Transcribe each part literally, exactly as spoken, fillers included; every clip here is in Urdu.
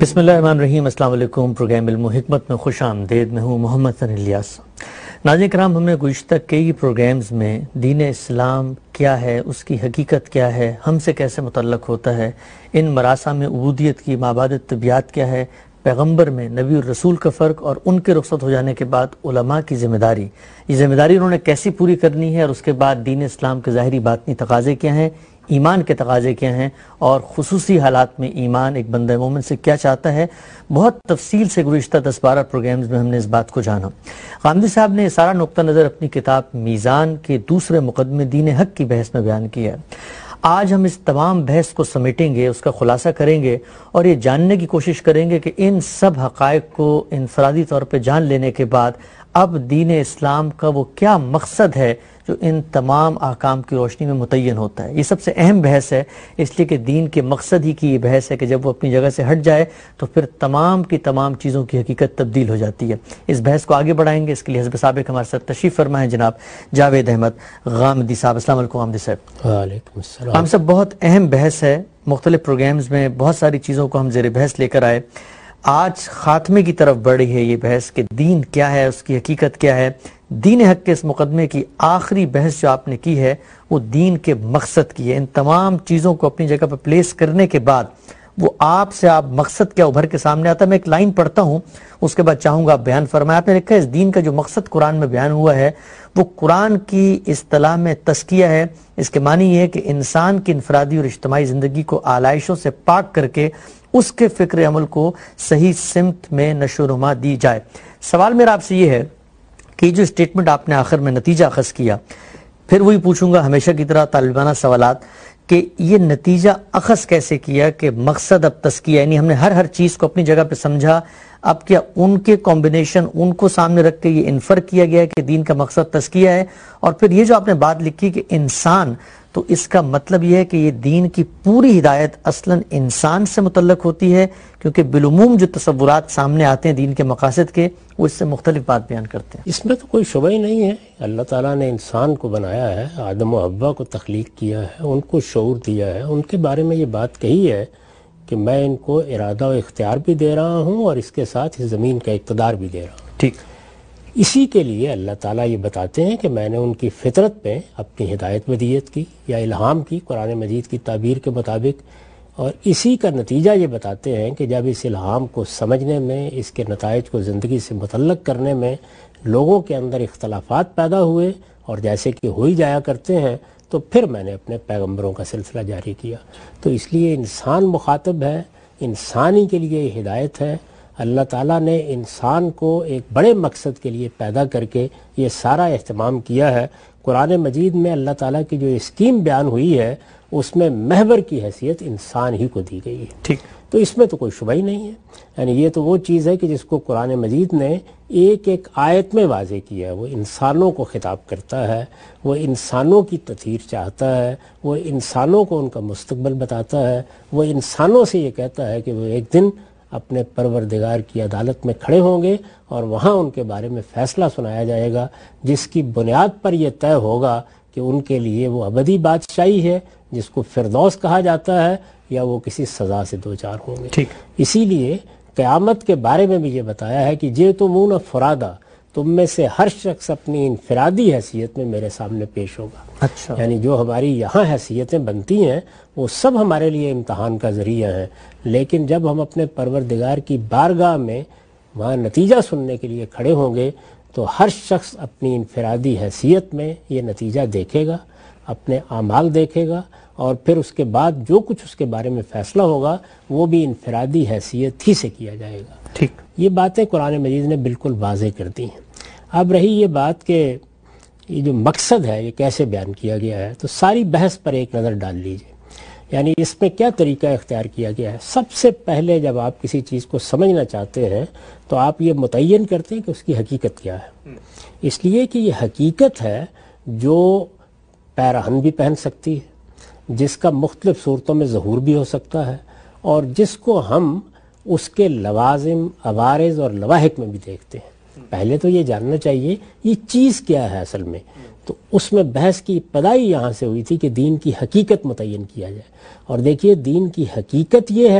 بسم اللہ الرحمن الرحیم۔ السلام علیکم۔ پروگرام علم و حکمت میں خوش آمدید۔ میں ہوں محمد ثنی الیاس۔ ناظرین کرام، ہم نے گزشتہ کئی پروگرامز میں دین اسلام کیا ہے، اس کی حقیقت کیا ہے، ہم سے کیسے متعلق ہوتا ہے، ان مراسم میں عبودیت کی مابعد طبیعت کیا ہے، پیغمبر میں نبی اور رسول کا فرق، اور ان کے رخصت ہو جانے کے بعد علماء کی ذمہ داری، یہ ذمہ داری انہوں نے کیسی پوری کرنی ہے، اور اس کے بعد دین اسلام کے ظاہری باطنی تقاضے کیا ہیں، ایمان کے تقاضے کیا ہیں، اور خصوصی حالات میں ایمان ایک بندہ مومن سے کیا چاہتا ہے۔ بہت تفصیل سے گزشتہ دس بارہ پروگرامز میں ہم نے اس بات کو جانا۔ غامدی صاحب نے سارا نقطہ نظر اپنی کتاب میزان کے دوسرے مقدمے دین حق کی بحث میں بیان کیا ہے۔ آج ہم اس تمام بحث کو سمیٹیں گے، اس کا خلاصہ کریں گے، اور یہ جاننے کی کوشش کریں گے کہ ان سب حقائق کو انفرادی طور پہ جان لینے کے بعد اب دین اسلام کا وہ کیا مقصد ہے جو ان تمام احکام کی روشنی میں متعین ہوتا ہے۔ یہ سب سے اہم بحث ہے، اس لیے کہ دین کے مقصد ہی کی یہ بحث ہے کہ جب وہ اپنی جگہ سے ہٹ جائے تو پھر تمام کی تمام چیزوں کی حقیقت تبدیل ہو جاتی ہے۔ اس بحث کو آگے بڑھائیں گے، اس کے لیے حزب سابق ہمارے ساتھ تشریف فرما ہے جناب جاوید احمد غامدی صاحب۔ السلام علیکم غامدی صاحب۔ وعلیکم السلام۔ ہم سب بہت اہم بحث ہے، مختلف پروگرامز میں بہت ساری چیزوں کو ہم زیر بحث لے کر آئے۔ آج خاتمے کی طرف بڑھ رہی ہے یہ بحث کہ دین کیا ہے، اس کی حقیقت کیا ہے۔ دین حق کے اس مقدمے کی آخری بحث جو آپ نے کی ہے وہ دین کے مقصد کی ہے۔ ان تمام چیزوں کو اپنی جگہ پر پلیس کرنے کے بعد وہ آپ سے آپ مقصد کیا ابھر کے سامنے آتا ہے۔ میں ایک لائن پڑھتا ہوں، اس کے بعد چاہوں گا آپ بیان فرمائیں۔ آپ نے لکھا ہے اس دین کا جو مقصد قرآن میں بیان ہوا ہے وہ قرآن کی اصطلاح میں تزکیہ ہے۔ اس کے معنی یہ ہے کہ انسان کی انفرادی اور اجتماعی زندگی کو آلائشوں سے پاک کر کے اس کے فکر عمل کو صحیح سمت میں نشو و نما دی جائے۔ سوال میرا آپ سے یہ ہے کہ جو اسٹیٹمنٹ آپ نے آخر میں نتیجہ اخذ کیا، پھر وہی پوچھوں گا ہمیشہ کی طرح طالبانہ سوالات، کہ یہ نتیجہ اخذ کیسے کیا کہ مقصد اب تزکیہ، یعنی ہم نے ہر ہر چیز کو اپنی جگہ پہ سمجھا، اب کیا ان کے کمبینیشن ان کو سامنے رکھ کے یہ انفر کیا گیا کہ دین کا مقصد تزکیہ ہے؟ اور پھر یہ جو آپ نے بات لکھی کہ انسان، تو اس کا مطلب یہ ہے کہ یہ دین کی پوری ہدایت اصلاً انسان سے متعلق ہوتی ہے، کیونکہ بالعموم جو تصورات سامنے آتے ہیں دین کے مقاصد کے وہ اس سے مختلف بات بیان کرتے ہیں۔ اس میں تو کوئی شبہ ہی نہیں ہے، اللہ تعالیٰ نے انسان کو بنایا ہے، آدم و حوا کو تخلیق کیا ہے، ان کو شعور دیا ہے، ان کے بارے میں یہ بات کہی ہے کہ میں ان کو ارادہ و اختیار بھی دے رہا ہوں اور اس کے ساتھ اس زمین کا اقتدار بھی دے رہا ہوں۔ ٹھیک، اسی کے لیے اللہ تعالیٰ یہ بتاتے ہیں کہ میں نے ان کی فطرت پہ اپنی ہدایت ودیت کی یا الہام کی قرآن مجید کی تعبیر کے مطابق، اور اسی کا نتیجہ یہ بتاتے ہیں کہ جب اس الہام کو سمجھنے میں، اس کے نتائج کو زندگی سے متعلق کرنے میں لوگوں کے اندر اختلافات پیدا ہوئے، اور جیسے کہ ہو ہی جایا کرتے ہیں، تو پھر میں نے اپنے پیغمبروں کا سلسلہ جاری کیا۔ تو اس لیے انسان مخاطب ہے، انسانی کے لیے یہ ہدایت ہے۔ اللہ تعالیٰ نے انسان کو ایک بڑے مقصد کے لیے پیدا کر کے یہ سارا اہتمام کیا ہے۔ قرآن مجید میں اللہ تعالیٰ کی جو اسکیم بیان ہوئی ہے اس میں محور کی حیثیت انسان ہی کو دی گئی ہے۔ ٹھیک، تو اس میں تو کوئی شبہ ہی نہیں ہے، یعنی یہ تو وہ چیز ہے کہ جس کو قرآن مجید نے ایک ایک آیت میں واضح کیا ہے۔ وہ انسانوں کو خطاب کرتا ہے، وہ انسانوں کی تطہیر چاہتا ہے، وہ انسانوں کو ان کا مستقبل بتاتا ہے، وہ انسانوں سے یہ کہتا ہے کہ وہ ایک دن اپنے پروردگار کی عدالت میں کھڑے ہوں گے اور وہاں ان کے بارے میں فیصلہ سنایا جائے گا، جس کی بنیاد پر یہ طے ہوگا کہ ان کے لیے وہ ابدی بادشاہی ہے جس کو فردوس کہا جاتا ہے، یا وہ کسی سزا سے دوچار ہوں گے۔ ٹھیک، اسی لیے قیامت کے بارے میں بھی یہ بتایا ہے کہ جئتمون فرادا، تم میں سے ہر شخص اپنی انفرادی حیثیت میں میرے سامنے پیش ہوگا۔ اچھا، یعنی جو ہماری یہاں حیثیتیں بنتی ہیں وہ سب ہمارے لیے امتحان کا ذریعہ ہیں، لیکن جب ہم اپنے پروردگار کی بارگاہ میں وہاں نتیجہ سننے کے لیے کھڑے ہوں گے تو ہر شخص اپنی انفرادی حیثیت میں یہ نتیجہ دیکھے گا، اپنے اعمال دیکھے گا، اور پھر اس کے بعد جو کچھ اس کے بارے میں فیصلہ ہوگا وہ بھی انفرادی حیثیت ہی سے کیا جائے گا۔ ٹھیک، یہ باتیں قرآن مجید نے بالکل واضح کر دی ہیں۔ اب رہی یہ بات کہ یہ جو مقصد ہے یہ کیسے بیان کیا گیا ہے، تو ساری بحث پر ایک نظر ڈال لیجئے، یعنی اس میں کیا طریقہ اختیار کیا گیا ہے۔ سب سے پہلے جب آپ کسی چیز کو سمجھنا چاہتے ہیں تو آپ یہ متعین کرتے ہیں کہ اس کی حقیقت کیا ہے، اس لیے کہ یہ حقیقت ہے جو پیراہن بھی پہن سکتی ہے، جس کا مختلف صورتوں میں ظہور بھی ہو سکتا ہے، اور جس کو ہم اس کے لوازم، عوارض اور لواحق میں بھی دیکھتے ہیں۔ پہلے تو یہ جاننا چاہیے یہ چیز کیا ہے اصل میں، تو اس میں بحث کی ابتدائی یہاں سے ہوئی تھی کہ دین کی حقیقت متعین کیا جائے، اور دیکھیے دین کی حقیقت یہ ہے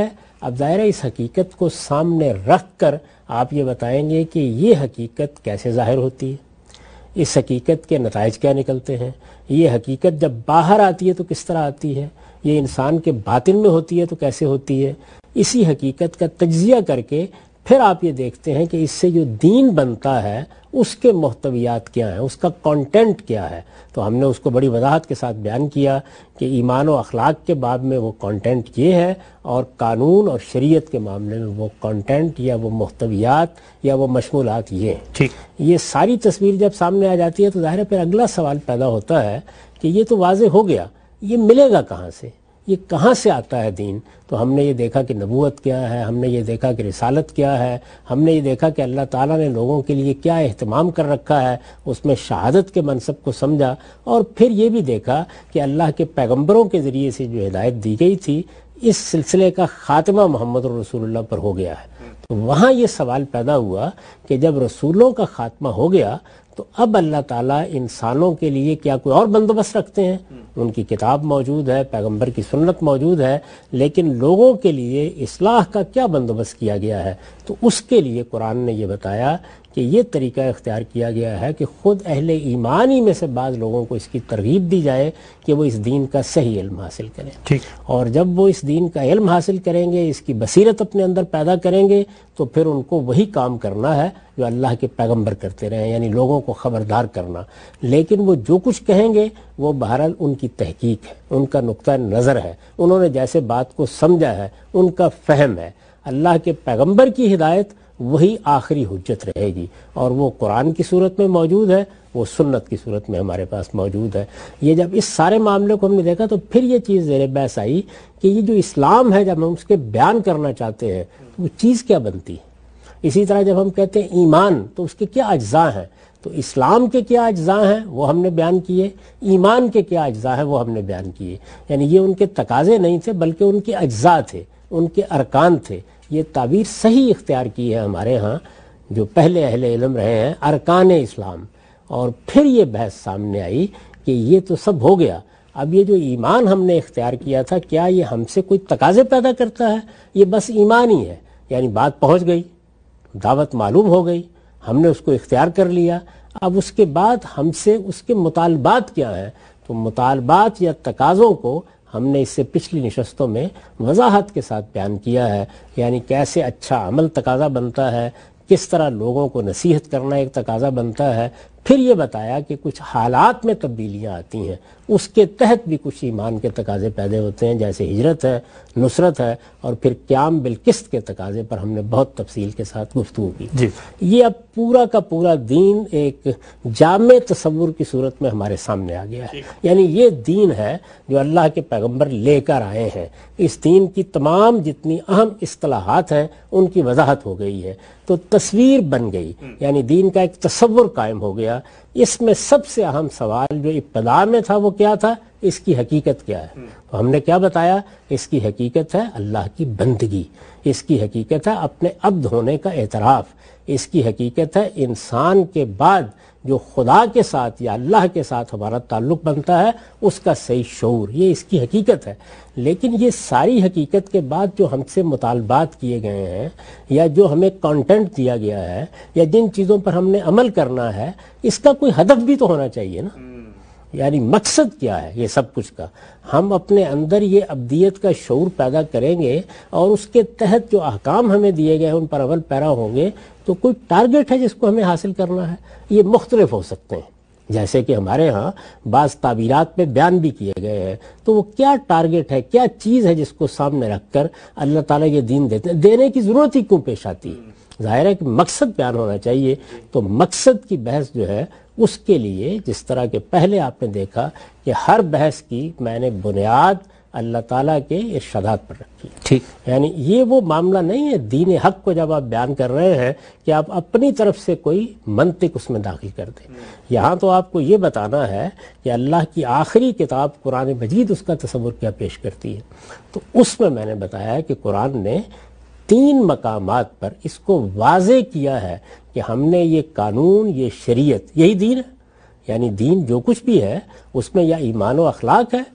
اب ظاہر ہے اس حقیقت کو سامنے رکھ کر آپ یہ بتائیں گے کہ یہ حقیقت کیسے ظاہر ہوتی ہے، اس حقیقت کے نتائج کیا نکلتے ہیں، یہ حقیقت جب باہر آتی ہے تو کس طرح آتی ہے، یہ انسان کے باطن میں ہوتی ہے تو کیسے ہوتی ہے. اسی حقیقت کا تجزیہ کر کے پھر آپ یہ دیکھتے ہیں کہ اس سے جو دین بنتا ہے اس کے محتویات کیا ہیں، اس کا کانٹینٹ کیا ہے. تو ہم نے اس کو بڑی وضاحت کے ساتھ بیان کیا کہ ایمان و اخلاق کے باب میں وہ کانٹینٹ یہ ہے، اور قانون اور شریعت کے معاملے میں وہ کانٹینٹ یا وہ محتویات یا وہ مشمولات یہ ہیں. یہ ساری تصویر جب سامنے آ جاتی ہے تو ظاہر ہے پھر اگلا سوال پیدا ہوتا ہے کہ یہ تو واضح ہو گیا، یہ ملے گا کہاں سے، یہ کہاں سے آتا ہے دین. تو ہم نے یہ دیکھا کہ نبوت کیا ہے، ہم نے یہ دیکھا کہ رسالت کیا ہے، ہم نے یہ دیکھا کہ اللہ تعالیٰ نے لوگوں کے لیے کیا اہتمام کر رکھا ہے، اس میں شہادت کے منصب کو سمجھا، اور پھر یہ بھی دیکھا کہ اللہ کے پیغمبروں کے ذریعے سے جو ہدایت دی گئی تھی اس سلسلے کا خاتمہ محمد رسول اللہ پر ہو گیا ہے. تو وہاں یہ سوال پیدا ہوا کہ جب رسولوں کا خاتمہ ہو گیا تو اب اللہ تعالیٰ انسانوں کے لیے کیا کوئی اور بندوبست رکھتے ہیں؟ ان کی کتاب موجود ہے، پیغمبر کی سنت موجود ہے، لیکن لوگوں کے لیے اصلاح کا کیا بندوبست کیا گیا ہے؟ تو اس کے لیے قرآن نے یہ بتایا کہ یہ طریقہ اختیار کیا گیا ہے کہ خود اہل ایمان ہی میں سے بعض لوگوں کو اس کی ترغیب دی جائے کہ وہ اس دین کا صحیح علم حاصل کریں. ٹھیک. اور جب وہ اس دین کا علم حاصل کریں گے، اس کی بصیرت اپنے اندر پیدا کریں گے، تو پھر ان کو وہی کام کرنا ہے جو اللہ کے پیغمبر کرتے رہے، یعنی لوگوں کو خبردار کرنا. لیکن وہ جو کچھ کہیں گے وہ بہرحال ان کی تحقیق ہے، ان کا نقطہ نظر ہے، انہوں نے جیسے بات کو سمجھا ہے، ان کا فہم ہے. اللہ کے پیغمبر کی ہدایت وہی آخری حجت رہے گی، اور وہ قرآن کی صورت میں موجود ہے، وہ سنت کی صورت میں ہمارے پاس موجود ہے. یہ جب اس سارے معاملے کو ہم نے دیکھا تو پھر یہ چیز زیر بحث آئی کہ یہ جو اسلام ہے، جب ہم اس کے بیان کرنا چاہتے ہیں تو وہ چیز کیا بنتی ہے. اسی طرح جب ہم کہتے ہیں ایمان تو اس کے کیا اجزاء ہیں، تو اسلام کے کیا اجزاء ہیں وہ ہم نے بیان کیے، ایمان کے کیا اجزاء ہیں وہ ہم نے بیان کیے. یعنی یہ ان کے تقاضے نہیں تھے بلکہ ان کے اجزاء تھے، ان کے ارکان تھے. یہ تعبیر صحیح اختیار کی ہے ہمارے ہاں جو پہلے اہل علم رہے ہیں، ارکان اسلام. اور پھر یہ بحث سامنے آئی کہ یہ تو سب ہو گیا، اب یہ جو ایمان ہم نے اختیار کیا تھا کیا یہ ہم سے کوئی تقاضے پیدا کرتا ہے؟ یہ بس ایمان ہی ہے. یعنی بات پہنچ گئی، دعوت معلوم ہو گئی، ہم نے اس کو اختیار کر لیا، اب اس کے بعد ہم سے اس کے مطالبات کیا ہیں؟ تو مطالبات یا تقاضوں کو ہم نے اس سے پچھلی نشستوں میں وضاحت کے ساتھ بیان کیا ہے. یعنی کیسے اچھا عمل تقاضا بنتا ہے، کس طرح لوگوں کو نصیحت کرنا ایک تقاضا بنتا ہے. پھر یہ بتایا کہ کچھ حالات میں تبدیلیاں آتی ہیں، اس کے تحت بھی کچھ ایمان کے تقاضے پیدا ہوتے ہیں، جیسے ہجرت ہے، نصرت ہے، اور پھر قیام بالقسط کے تقاضے پر ہم نے بہت تفصیل کے ساتھ گفتگو کی. جی. یہ اب پورا کا پورا دین ایک جامع تصور کی صورت میں ہمارے سامنے آ گیا ہے. یعنی یہ دین ہے جو اللہ کے پیغمبر لے کر آئے ہیں. اس دین کی تمام جتنی اہم اصطلاحات ہیں ان کی وضاحت ہو گئی ہے، تو تصویر بن گئی، یعنی دین کا ایک تصور قائم ہو گیا. اس میں سب سے اہم سوال جو ابتدا میں تھا وہ کیا تھا؟ اس کی حقیقت کیا ہے؟ تو ہم نے کیا بتایا؟ اس کی حقیقت ہے اللہ کی بندگی، اس کی حقیقت ہے اپنے عبد ہونے کا اعتراف، اس کی حقیقت ہے انسان کے بعد جو خدا کے ساتھ یا اللہ کے ساتھ ہمارا تعلق بنتا ہے اس کا صحیح شعور، یہ اس کی حقیقت ہے. لیکن یہ ساری حقیقت کے بعد جو ہم سے مطالبات کیے گئے ہیں یا جو ہمیں کانٹینٹ دیا گیا ہے یا جن چیزوں پر ہم نے عمل کرنا ہے، اس کا کوئی ہدف بھی تو ہونا چاہیے نا. یعنی مقصد کیا ہے یہ سب کچھ کا؟ ہم اپنے اندر یہ ابدیت کا شعور پیدا کریں گے اور اس کے تحت جو احکام ہمیں دیے گئے ہیں ان پر عمل پیرا ہوں گے تو کوئی ٹارگٹ ہے جس کو ہمیں حاصل کرنا ہے. یہ مختلف ہو سکتے ہیں، جیسے کہ ہمارے ہاں بعض تعبیرات میں بیان بھی کیے گئے ہیں. تو وہ کیا ٹارگٹ ہے، کیا چیز ہے جس کو سامنے رکھ کر اللہ تعالیٰ یہ دین دیتے ہیں؟ دینے کی ضرورت ہی کیوں پیش آتی ہے؟ ظاہر ہے کہ مقصد بیان ہونا چاہیے. تو مقصد کی بحث جو ہے اس کے لیے جس طرح کہ پہلے آپ نے دیکھا کہ ہر بحث کی میں نے بنیاد اللہ تعالیٰ کے ارشادات پر رکھی. ٹھیک. یعنی یہ وہ معاملہ نہیں ہے دین حق کو جب آپ بیان کر رہے ہیں کہ آپ اپنی طرف سے کوئی منطق اس میں داخل کر دیں. یہاں تو آپ کو یہ بتانا ہے کہ اللہ کی آخری کتاب قرآن مجید اس کا تصور کیا پیش کرتی ہے. تو اس میں میں نے بتایا کہ قرآن نے تین مقامات پر اس کو واضح کیا ہے کہ ہم نے یہ قانون، یہ شریعت، یہی دین ہے. یعنی دین جو کچھ بھی ہے اس میں یا ایمان و اخلاق ہے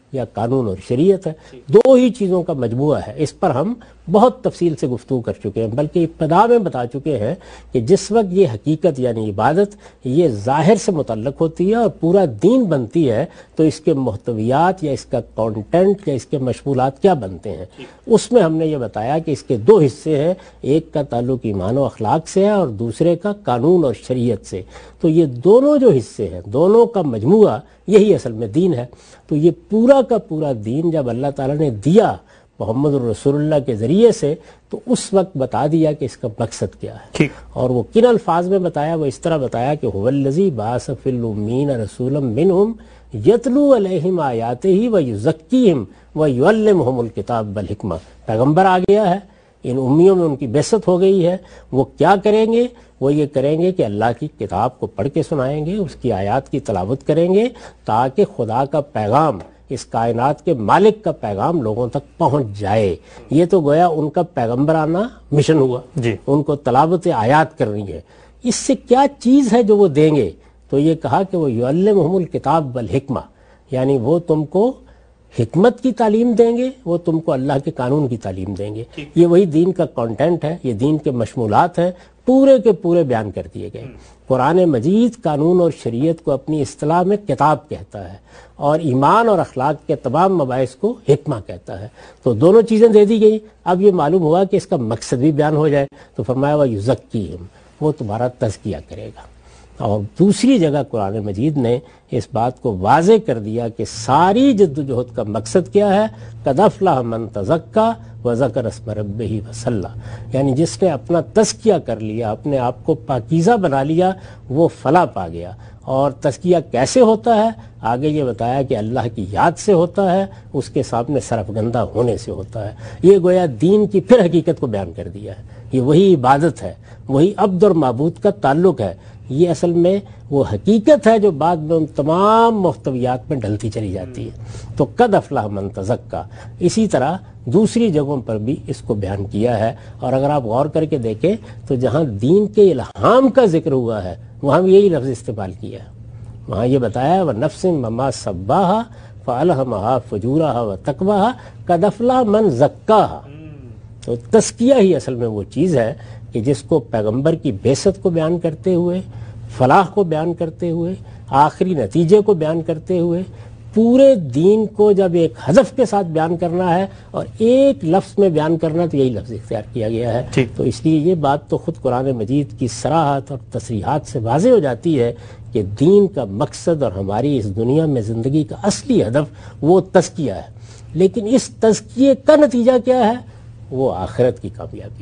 یا قانون اور شریعت ہے، دو ہی چیزوں کا مجموعہ ہے۔ اس پر ہم بہت تفصیل سے گفتگو کر چکے ہیں، بلکہ ابتدا میں بتا چکے ہیں کہ جس وقت یہ حقیقت یعنی عبادت یہ ظاہر سے متعلق ہوتی ہے اور پورا دین بنتی ہے، تو اس کے محتویات یا اس کا کانٹینٹ یا اس کے مشمولات کیا بنتے ہیں۔ اس میں ہم نے یہ بتایا کہ اس کے دو حصے ہیں، ایک کا تعلق ایمان و اخلاق سے ہے اور دوسرے کا قانون اور شریعت سے۔ تو یہ دونوں جو حصے ہیں، دونوں کا مجموعہ یہی اصل میں دین ہے۔ تو یہ پورا کا پورا دین جب اللہ تعالیٰ نے دیا محمد الرسول اللہ کے ذریعے سے، تو اس وقت بتا دیا کہ اس کا مقصد کیا ہے، اور وہ کن الفاظ میں بتایا، وہ اس طرح بتایا کہ هو الذی بعث فی الامین رسولا منہم یتلو علیہم آیاتہ ویزکیہم ویعلمہم الکتاب والحکمہ۔ پیغمبر آ گیا ہے، ان امیوں میں ان کی بعثت ہو گئی ہے، وہ کیا کریں گے؟ وہ یہ کریں گے کہ اللہ کی کتاب کو پڑھ کے سنائیں گے، اس کی آیات کی تلاوت کریں گے، تاکہ خدا کا پیغام، اس کائنات کے مالک کا پیغام لوگوں تک پہنچ جائے۔ یہ تو گویا ان کا پیغمبرانہ مشن ہوا، جی ان کو تلاوت آیات کرنی ہے۔ اس سے کیا چیز ہے جو وہ دیں گے؟ تو یہ کہا کہ وہ یعلمہم الکتاب والحکمہ، یعنی وہ تم کو حکمت کی تعلیم دیں گے، وہ تم کو اللہ کے قانون کی تعلیم دیں گے۔ یہ وہی دین کا کانٹینٹ ہے، یہ دین کے مشمولات ہیں، پورے کے پورے بیان کر دیے گئے۔ قرآن مجید قانون اور شریعت کو اپنی اصطلاح میں کتاب کہتا ہے، اور ایمان اور اخلاق کے تمام مباحث کو حکمہ کہتا ہے۔ تو دونوں چیزیں دے دی گئی۔ اب یہ معلوم ہوا کہ اس کا مقصد بھی بیان ہو جائے، تو فرمایا وَيُزَكِّيهِمْ، وہ تمہارا تزکیہ کرے گا۔ اور دوسری جگہ قرآن مجید نے اس بات کو واضح کر دیا کہ ساری جد و جہد کا مقصد کیا ہے، قَدْ أَفْلَحَ مَن تَزَكَّىٰ وَذَكَرَ اسْمَ رَبِّهِ وَصَلَّىٰ، یعنی جس نے اپنا تزکیہ کر لیا، اپنے آپ کو پاکیزہ بنا لیا، وہ فلاح پا گیا۔ اور تزکیہ کیسے ہوتا ہے؟ آگے یہ بتایا کہ اللہ کی یاد سے ہوتا ہے، اس کے سامنے سرفگندہ ہونے سے ہوتا ہے۔ یہ گویا دین کی پھر حقیقت کو بیان کر دیا ہے۔ یہ وہی عبادت ہے، وہی عبد اور معبود کا تعلق ہے۔ یہ اصل میں وہ حقیقت ہے جو بعد میں ان تمام محتویات میں ڈھلتی چلی جاتی ہے۔ تو قد افلح من تزکا، اسی طرح دوسری جگہوں پر بھی اس کو بیان کیا ہے۔ اور اگر آپ غور کر کے دیکھیں تو جہاں دین کے الہام کا ذکر ہوا ہے وہاں بھی یہی لفظ استعمال کیا ہے۔ وہاں یہ بتایا ہے وَنَفْسٍ وَمَا سَبَّاهَا فَأَلْهَمَهَا فُجُورَهَا وَتَقْوَاهَا قَدْ أَفْلَحَ مَن زَكَّاهَا۔ تو تزکیہ ہی اصل میں وہ چیز ہے کہ جس کو پیغمبر کی بعثت کو بیان کرتے ہوئے، فلاح کو بیان کرتے ہوئے، آخری نتیجے کو بیان کرتے ہوئے، پورے دین کو جب ایک ہدف کے ساتھ بیان کرنا ہے اور ایک لفظ میں بیان کرنا، تو یہی لفظ اختیار کیا گیا ہے۔ تو اس لیے یہ بات تو خود قرآن مجید کی صراحت اور تصریحات سے واضح ہو جاتی ہے کہ دین کا مقصد اور ہماری اس دنیا میں زندگی کا اصلی ہدف وہ تزکیہ ہے۔ لیکن اس تزکیے کا نتیجہ کیا ہے؟ وہ آخرت کی کامیابی۔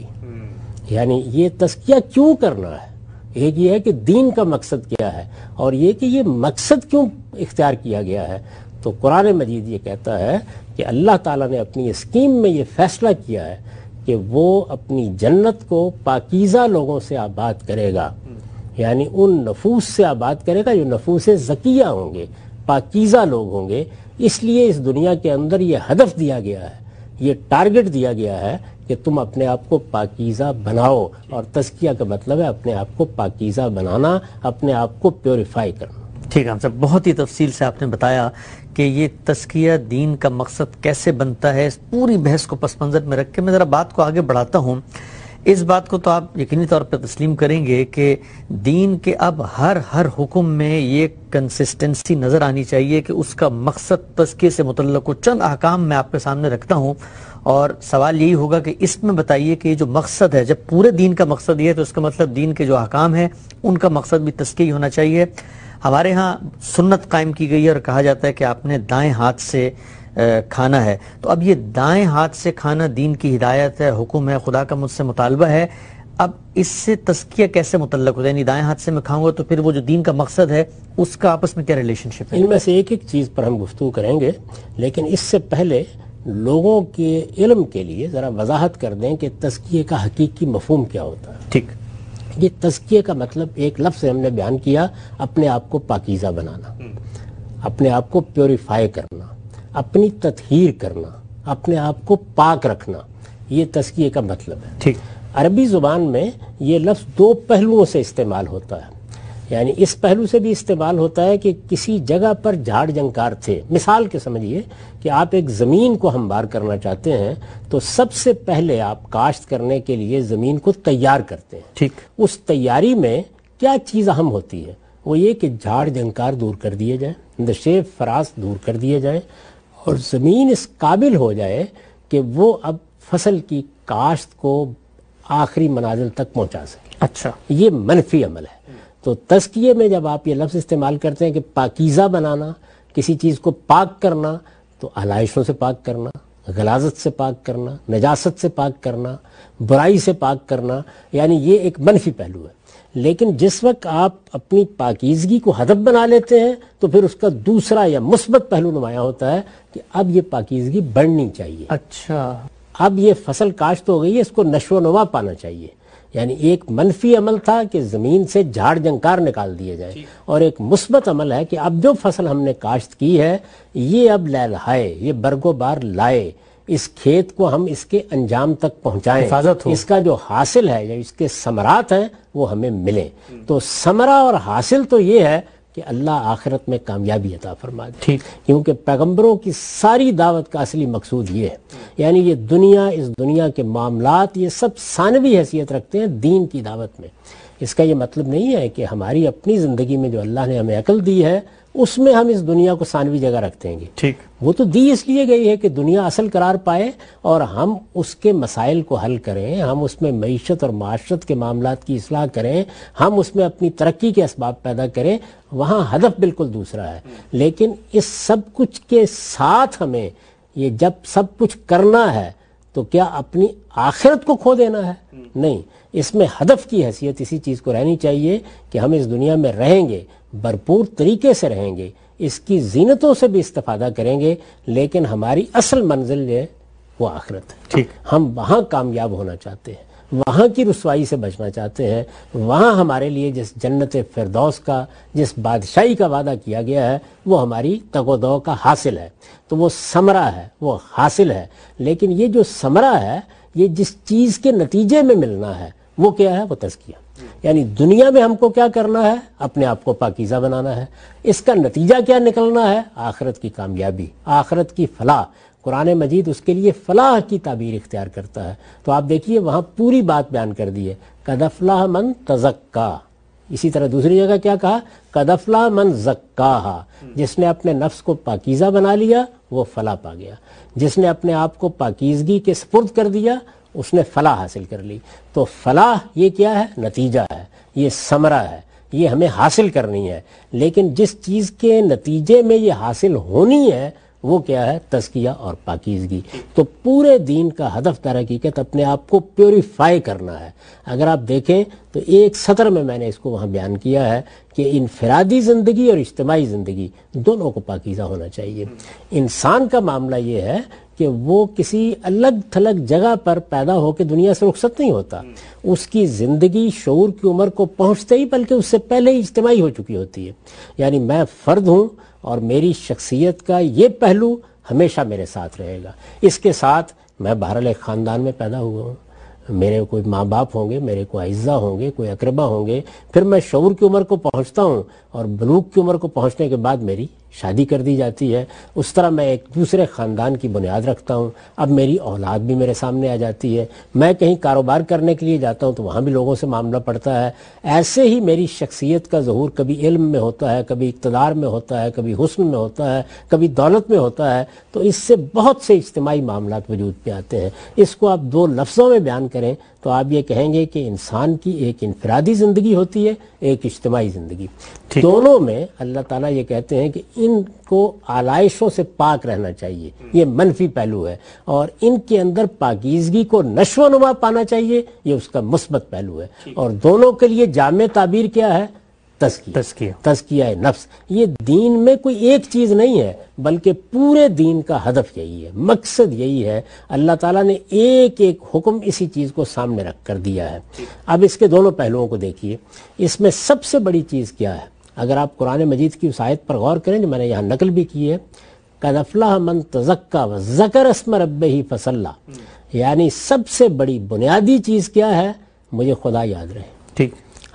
یعنی یہ تزکیہ کیوں کرنا ہے؟ ایک یہ ہے کہ دین کا مقصد کیا ہے، اور یہ کہ یہ مقصد کیوں اختیار کیا گیا ہے۔ تو قرآن مجید یہ کہتا ہے کہ اللہ تعالیٰ نے اپنی اسکیم میں یہ فیصلہ کیا ہے کہ وہ اپنی جنت کو پاکیزہ لوگوں سے آباد کرے گا، یعنی ان نفوس سے آباد کرے گا جو نفوس زکیہ ہوں گے، پاکیزہ لوگ ہوں گے۔ اس لیے اس دنیا کے اندر یہ ہدف دیا گیا ہے، یہ ٹارگٹ دیا گیا ہے کہ تم اپنے آپ کو پاکیزہ بناؤ، اور تزکیہ کا مطلب ہے اپنے آپ کو پاکیزہ بنانا، اپنے آپ کو پیوریفائی کرنا۔ ٹھیک ہے صاحب، بہت ہی تفصیل سے آپ نے بتایا کہ یہ تزکیہ دین کا مقصد کیسے بنتا ہے۔ اس پوری بحث کو پس منظر میں رکھ کے میں ذرا بات کو آگے بڑھاتا ہوں۔ اس بات کو تو آپ یقینی طور پہ تسلیم کریں گے کہ دین کے اب ہر ہر حکم میں یہ کنسسٹنسی نظر آنی چاہیے کہ اس کا مقصد تزکیے سے متعلق ہو۔ چند احکام میں آپ کے سامنے رکھتا ہوں، اور سوال یہی ہوگا کہ اس میں بتائیے کہ یہ جو مقصد ہے، جب پورے دین کا مقصد یہ ہے تو اس کا مطلب دین کے جو احکام ہیں ان کا مقصد بھی تزکیہ ہونا چاہیے۔ ہمارے ہاں سنت قائم کی گئی ہے اور کہا جاتا ہے کہ آپ نے دائیں ہاتھ سے کھانا ہے۔ تو اب یہ دائیں ہاتھ سے کھانا دین کی ہدایت ہے، حکم ہے، خدا کا مجھ سے مطالبہ ہے۔ اب اس سے تزکیہ کیسے متعلق ہوتا ہے؟ یعنی دائیں ہاتھ سے میں کھاؤں گا تو پھر وہ جو دین کا مقصد ہے اس کا آپس میں کیا ریلیشن شپ ہے؟ ان میں سے ایک ایک چیز پر ہم گفتگو کریں گے، لیکن اس سے پہلے لوگوں کے علم کے لیے ذرا وضاحت کر دیں کہ تزکیے کا حقیقی مفہوم کیا ہوتا ہے۔ ٹھیک، یہ تزکیے کا مطلب ایک لفظ سے ہم نے بیان کیا، اپنے آپ کو پاکیزہ بنانا، اپنے آپ کو پیوریفائی کرنا، اپنی تطہیر کرنا، اپنے آپ کو پاک رکھنا، یہ تزکیے کا مطلب ہے۔ ٹھیک، عربی زبان میں یہ لفظ دو پہلوؤں سے استعمال ہوتا ہے۔ یعنی اس پہلو سے بھی استعمال ہوتا ہے کہ کسی جگہ پر جھاڑ جنکار تھے. مثال کے سمجھیے کہ آپ ایک زمین کو ہموار کرنا چاہتے ہیں تو سب سے پہلے آپ کاشت کرنے کے لیے زمین کو تیار کرتے ہیں. ٹھیک. اس تیاری میں کیا چیز اہم ہوتی ہے؟ وہ یہ کہ جھاڑ جنکار دور کر دیے جائیں, نشیب فراس دور کر دیے جائیں, اور زمین اس قابل ہو جائے کہ وہ اب فصل کی کاشت کو آخری منازل تک پہنچا سکے. اچھا, یہ منفی عمل ہے. تو تزکیے میں جب آپ یہ لفظ استعمال کرتے ہیں کہ پاکیزہ بنانا, کسی چیز کو پاک کرنا, تو علائشوں سے پاک کرنا, غلاظت سے پاک کرنا, نجاست سے پاک کرنا, برائی سے پاک کرنا, یعنی یہ ایک منفی پہلو ہے. لیکن جس وقت آپ اپنی پاکیزگی کو ہدف بنا لیتے ہیں تو پھر اس کا دوسرا یا مثبت پہلو نمایاں ہوتا ہے کہ اب یہ پاکیزگی بڑھنی چاہیے. اچھا, اب یہ فصل کاشت ہو گئی ہے, اس کو نشو و نما پانا چاہیے. یعنی ایک منفی عمل تھا کہ زمین سے جھاڑ جنکار نکال دیے جائیں, اور ایک مثبت عمل ہے کہ اب جو فصل ہم نے کاشت کی ہے یہ اب لہلہائے, یہ برگ و بار لائے, اس کھیت کو ہم اس کے انجام تک پہنچائیں, حفاظت ہو, اس کا جو حاصل ہے یا اس کے ثمرات ہیں وہ ہمیں ملیں. تو ثمرہ اور حاصل تو یہ ہے کہ اللہ آخرت میں کامیابی عطا فرما دے. ٹھیک. کیونکہ پیغمبروں کی ساری دعوت کا اصلی مقصود یہ ہے, یعنی یہ دنیا, اس دنیا کے معاملات یہ سب ثانوی حیثیت رکھتے ہیں دین کی دعوت میں. اس کا یہ مطلب نہیں ہے کہ ہماری اپنی زندگی میں جو اللہ نے ہمیں عقل دی ہے اس میں ہم اس دنیا کو ثانوی جگہ رکھ دیں گے. ٹھیک. وہ تو دی اس لیے گئی ہے کہ دنیا اصل قرار پائے اور ہم اس کے مسائل کو حل کریں, ہم اس میں معیشت اور معاشرت کے معاملات کی اصلاح کریں, ہم اس میں اپنی ترقی کے اسباب پیدا کریں. وہاں ہدف بالکل دوسرا ہے. لیکن اس سب کچھ کے ساتھ ہمیں یہ جب سب کچھ کرنا ہے تو کیا اپنی آخرت کو کھو دینا ہے؟ نہیں. اس میں ہدف کی حیثیت اسی چیز کو رہنی چاہیے کہ ہم اس دنیا میں رہیں گے, بھرپور طریقے سے رہیں گے, اس کی زینتوں سے بھی استفادہ کریں گے, لیکن ہماری اصل منزل جو ہے وہ آخرت ہے. ٹھیک. ہم وہاں کامیاب ہونا چاہتے ہیں, وہاں کی رسوائی سے بچنا چاہتے ہیں, وہاں ہمارے لیے جس جنت فردوس کا, جس بادشاہی کا وعدہ کیا گیا ہے وہ ہماری تگ و دو کا حاصل ہے. تو وہ ثمرہ ہے, وہ حاصل ہے. لیکن یہ جو ثمرہ ہے یہ جس چیز کے نتیجے میں ملنا ہے وہ کیا ہے؟ وہ تزکیہ. یعنی دنیا میں ہم کو کیا کرنا ہے؟ اپنے آپ کو پاکیزہ بنانا ہے. اس کا نتیجہ کیا نکلنا ہے؟ آخرت کی کامیابی, آخرت کی فلاح. قرآن مجید اس کے لیے فلاح کی تعبیر اختیار کرتا ہے. تو آپ دیکھیے وہاں پوری بات بیان کر دی ہے, قد افلح من تزکا. اسی طرح دوسری جگہ کیا کہا؟ قد افلح من زکاہا. جس نے اپنے نفس کو پاکیزہ بنا لیا وہ فلاح پا گیا. جس نے اپنے آپ کو پاکیزگی کے سپرد کر دیا اس نے فلاح حاصل کر لی. تو فلاح یہ کیا ہے؟ نتیجہ ہے, یہ ثمرہ ہے, یہ ہمیں حاصل کرنی ہے. لیکن جس چیز کے نتیجے میں یہ حاصل ہونی ہے وہ کیا ہے؟ تزکیہ اور پاکیزگی. تو پورے دین کا ہدف در حقیقت اپنے آپ کو پیوریفائی کرنا ہے. اگر آپ دیکھیں تو ایک سطر میں میں نے اس کو وہاں بیان کیا ہے کہ انفرادی زندگی اور اجتماعی زندگی دونوں کو پاکیزہ ہونا چاہیے. انسان کا معاملہ یہ ہے کہ وہ کسی الگ تھلگ جگہ پر پیدا ہو کے دنیا سے رخصت نہیں ہوتا. اس کی زندگی شعور کی عمر کو پہنچتے ہی بلکہ اس سے پہلے ہی اجتماعی ہو چکی ہوتی ہے. یعنی میں فرد ہوں اور میری شخصیت کا یہ پہلو ہمیشہ میرے ساتھ رہے گا. اس کے ساتھ میں بہرحال ایک خاندان میں پیدا ہوا ہوں, میرے کوئی ماں باپ ہوں گے, میرے کوئی اعزہ ہوں گے, کوئی اقربا ہوں گے. پھر میں شعور کی عمر کو پہنچتا ہوں اور بلوغ کی عمر کو پہنچنے کے بعد میری شادی کر دی جاتی ہے. اس طرح میں ایک دوسرے خاندان کی بنیاد رکھتا ہوں. اب میری اولاد بھی میرے سامنے آ جاتی ہے. میں کہیں کاروبار کرنے کے لیے جاتا ہوں تو وہاں بھی لوگوں سے معاملہ پڑتا ہے. ایسے ہی میری شخصیت کا ظہور کبھی علم میں ہوتا ہے, کبھی اقتدار میں ہوتا ہے, کبھی حسن میں ہوتا ہے, کبھی دولت میں ہوتا ہے. تو اس سے بہت سے اجتماعی معاملات وجود میں آتے ہیں. اس کو آپ دو لفظوں میں بیان کریں تو آپ یہ کہیں گے کہ انسان کی ایک انفرادی زندگی ہوتی ہے, ایک اجتماعی زندگی. دونوں میں اللہ تعالیٰ یہ کہتے ہیں کہ ان کو آلائشوں سے پاک رہنا چاہیے, یہ منفی پہلو ہے, اور ان کے اندر پاکیزگی کو نشو و نما پانا چاہیے, یہ اس کا مثبت پہلو ہے. اور دونوں کے لیے جامع تعبیر کیا ہے؟ تزکیہ. تزکیہ نفس. یہ دین میں کوئی ایک چیز نہیں ہے بلکہ پورے دین کا ہدف یہی ہے, مقصد یہی ہے. اللہ تعالیٰ نے ایک ایک حکم اسی چیز کو سامنے رکھ کر دیا ہے. اب اس کے دونوں پہلوؤں کو دیکھیے. اس میں سب سے بڑی چیز کیا ہے؟ اگر آپ قرآن مجید کی اس آیت پر غور کریں جو میں نے یہاں نقل بھی کی ہے, قد افلح من تزکا وذکر اسم ربہ فصلی. یعنی سب سے بڑی بنیادی چیز کیا ہے؟ مجھے خدا یاد رہے. ٹھیک.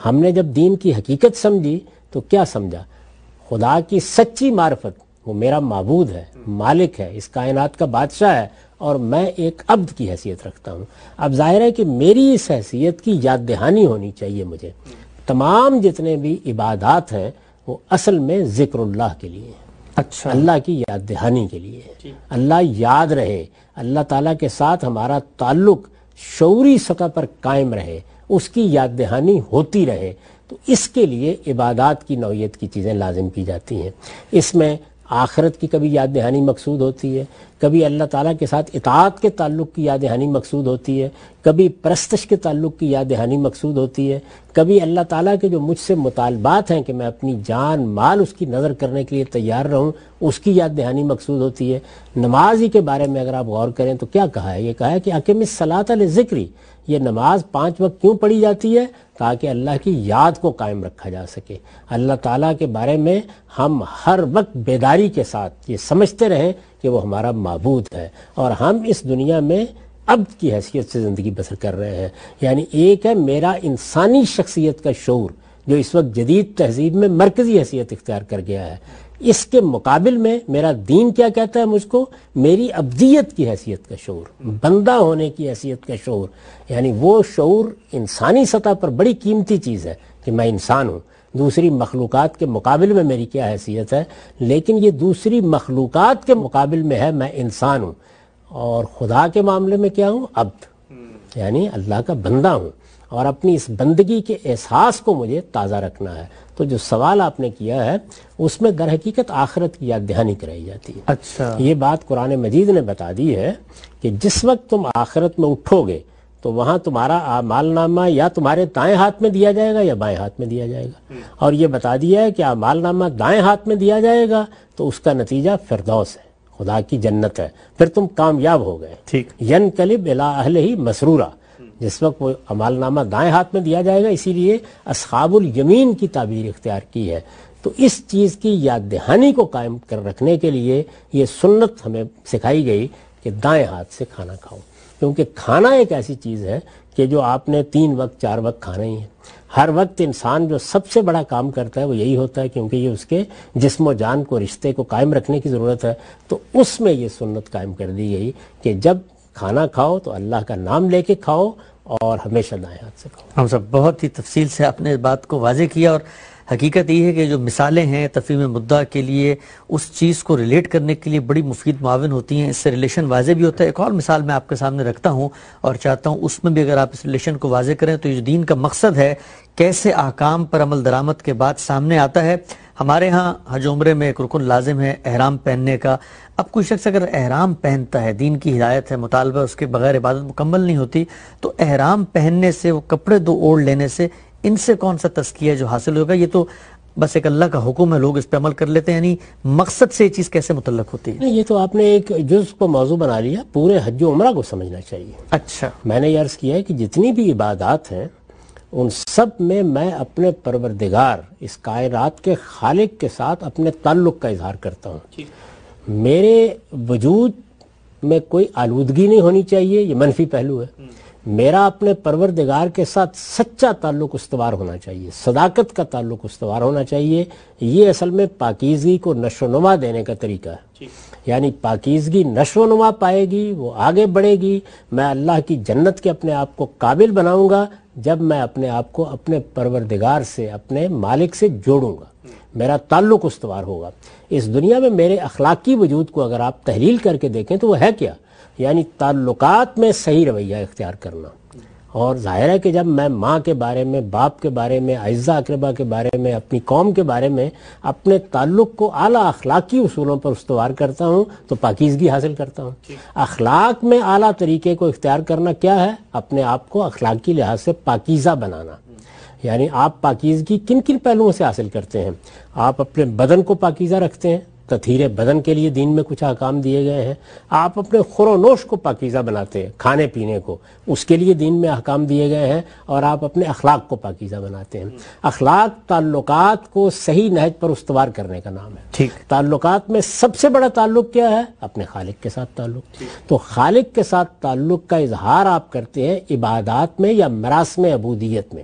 ہم نے جب دین کی حقیقت سمجھی تو کیا سمجھا؟ خدا کی سچی معرفت، وہ میرا معبود ہے، مالک ہے، اس کائنات کا بادشاہ ہے، اور میں ایک عبد کی حیثیت رکھتا ہوں۔ اب ظاہر ہے کہ میری اس حیثیت کی یاد دہانی ہونی چاہیے مجھے۔ تمام جتنے بھی عبادات ہیں وہ اصل میں ذکر اللہ کے لیے ہیں، اچھا، اللہ کی یاد دہانی کے لیے ہے، اللہ یاد رہے، اللہ تعالیٰ کے ساتھ ہمارا تعلق شعوری سطح پر قائم رہے، اس کی یاد دہانی ہوتی رہے، تو اس کے لیے عبادات کی نوعیت کی چیزیں لازم کی جاتی ہیں۔ اس میں آخرت کی کبھی یاد دہانی مقصود ہوتی ہے، کبھی اللہ تعالیٰ کے ساتھ اطاعت کے تعلق کی یاد دہانی مقصود ہوتی ہے، کبھی پرستش کے تعلق کی یاد دہانی مقصود ہوتی ہے، کبھی اللہ تعالیٰ کے جو مجھ سے مطالبات ہیں کہ میں اپنی جان مال اس کی نظر کرنے کے لیے تیار رہوں، اس کی یاد دہانی مقصود ہوتی ہے۔ نماز ہی کے بارے میں اگر آپ غور کریں تو کیا کہا ہے؟ یہ کہا ہے کہ اقم الصلاۃ لذکری، یہ نماز پانچ وقت کیوں پڑھی جاتی ہے؟ تاکہ اللہ کی یاد کو قائم رکھا جا سکے، اللہ تعالیٰ کے بارے میں ہم ہر وقت بیداری کے ساتھ یہ سمجھتے رہیں کہ وہ ہمارا معبود ہے، اور ہم اس دنیا میں عبد کی حیثیت سے زندگی بسر کر رہے ہیں۔ یعنی ایک ہے میرا انسانی شخصیت کا شعور جو اس وقت جدید تہذیب میں مرکزی حیثیت اختیار کر گیا ہے، اس کے مقابل میں میرا دین کیا کہتا ہے مجھ کو؟ میری عبدیت کی حیثیت کا شعور، بندہ ہونے کی حیثیت کا شعور، یعنی وہ شعور انسانی سطح پر بڑی قیمتی چیز ہے کہ میں انسان ہوں۔ دوسری مخلوقات کے مقابل میں میری کیا حیثیت ہے، لیکن یہ دوسری مخلوقات کے مقابل میں ہے میں انسان ہوں، اور خدا کے معاملے میں کیا ہوں؟ عبد، یعنی اللہ کا بندہ ہوں، اور اپنی اس بندگی کے احساس کو مجھے تازہ رکھنا ہے۔ تو جو سوال آپ نے کیا ہے اس میں در حقیقت آخرت کی یاد دہانی کرائی جاتی ہے۔ اچھا، یہ بات قرآن مجید نے بتا دی ہے کہ جس وقت تم آخرت میں اٹھو گے تو وہاں تمہارا اعمال نامہ یا تمہارے دائیں ہاتھ میں دیا جائے گا یا بائیں ہاتھ میں دیا جائے گا، اور یہ بتا دیا ہے کہ اعمال نامہ دائیں ہاتھ میں دیا جائے گا تو اس کا نتیجہ فردوس ہے، خدا کی جنت ہے، پھر تم کامیاب ہو گئے۔ ٹھیک، ینقلب الی اہلہ مسرورا، جس وقت وہ عمال نامہ دائیں ہاتھ میں دیا جائے گا، اسی لیے اصحاب الیمین کی تعبیر اختیار کی ہے۔ تو اس چیز کی یاد دہانی کو قائم کر رکھنے کے لیے یہ سنت ہمیں سکھائی گئی کہ دائیں ہاتھ سے کھانا کھاؤ، کیونکہ کھانا ایک ایسی چیز ہے کہ جو آپ نے تین وقت چار وقت کھانا ہی ہے۔ ہر وقت انسان جو سب سے بڑا کام کرتا ہے وہ یہی ہوتا ہے، کیونکہ یہ اس کے جسم و جان کو، رشتے کو قائم رکھنے کی ضرورت ہے۔ تو اس میں یہ سنت قائم کر دی گئی کہ جب کھانا کھاؤ تو اللہ کا نام لے کے کھاؤ اور ہمیشہ دائیں ہاتھ سے کھاؤ۔ ہم سب بہت ہی تفصیل سے آپ نے اس بات کو واضح کیا، اور حقیقت یہ ہے کہ جو مثالیں ہیں تفہیم مدعا کے لیے، اس چیز کو ریلیٹ کرنے کے لیے بڑی مفید معاون ہوتی ہیں، اس سے ریلیشن واضح بھی ہوتا ہے۔ ایک اور مثال میں آپ کے سامنے رکھتا ہوں اور چاہتا ہوں اس میں بھی اگر آپ اس ریلیشن کو واضح کریں تو یہ دین کا مقصد ہے کیسے احکام پر عمل درآمد کے بعد سامنے آتا ہے۔ ہمارے ہاں حج عمرے میں ایک رکن لازم ہے احرام پہننے کا۔ اب کوئی شخص اگر احرام پہنتا ہے، دین کی ہدایت ہے، مطالبہ اس کے بغیر عبادت مکمل نہیں ہوتی، تو احرام پہننے سے، وہ کپڑے دو اوڑھ لینے سے، ان سے کون سا تزکیہ جو حاصل ہوگا؟ یہ تو بس ایک اللہ کا حکم ہے، لوگ اس پہ عمل کر لیتے ہیں، یعنی مقصد سے یہ چیز کیسے متعلق ہوتی ہے؟ یہ تو آپ نے ایک جزء کو موضوع بنا لیا، پورے حج و عمرہ کو سمجھنا چاہیے۔ اچھا، میں نے یہ عرض کیا ہے کہ جتنی بھی عبادات ہیں ان سب میں میں اپنے پروردگار، اس کائنات کے خالق کے ساتھ اپنے تعلق کا اظہار کرتا ہوں۔ میرے وجود میں کوئی آلودگی نہیں ہونی چاہیے، یہ منفی پہلو ہے۔ میرا اپنے پروردگار کے ساتھ سچا تعلق استوار ہونا چاہیے، صداقت کا تعلق استوار ہونا چاہیے۔ یہ اصل میں پاکیزگی کو نشو و نما دینے کا طریقہ ہے۔ یعنی پاکیزگی نشو و نما پائے گی، وہ آگے بڑھے گی، میں اللہ کی جنت کے اپنے آپ کو قابل بناؤں گا جب میں اپنے آپ کو اپنے پروردگار سے، اپنے مالک سے جوڑوں گا، میرا تعلق استوار ہوگا۔ اس دنیا میں میرے اخلاقی وجود کو اگر آپ تحلیل کر کے دیکھیں تو وہ ہے کیا؟ یعنی تعلقات میں صحیح رویہ اختیار کرنا۔ اور ظاہر ہے کہ جب میں ماں کے بارے میں، باپ کے بارے میں، اعزا اقربا کے بارے میں، اپنی قوم کے بارے میں اپنے تعلق کو اعلیٰ اخلاقی اصولوں پر استوار کرتا ہوں تو پاکیزگی حاصل کرتا ہوں۔ اخلاق میں اعلیٰ طریقے کو اختیار کرنا کیا ہے؟ اپنے آپ کو اخلاقی لحاظ سے پاکیزہ بنانا۔ یعنی آپ پاکیزگی کن کن پہلوؤں سے حاصل کرتے ہیں؟ آپ اپنے بدن کو پاکیزہ رکھتے ہیں، تطہیر بدن کے لیے دین میں کچھ احکام دیے گئے ہیں۔ آپ اپنے خور و نوش کو پاکیزہ بناتے ہیں، کھانے پینے کو، اس کے لیے دین میں احکام دیے گئے ہیں۔ اور آپ اپنے اخلاق کو پاکیزہ بناتے ہیں۔ اخلاق تعلقات کو صحیح نہج پر استوار کرنے کا نام ہے۔ ٹھیک، تعلقات میں سب سے بڑا تعلق کیا ہے؟ اپنے خالق کے ساتھ تعلق۔ تو خالق کے ساتھ تعلق کا اظہار آپ کرتے ہیں عبادات میں یا مراسم عبودیت میں۔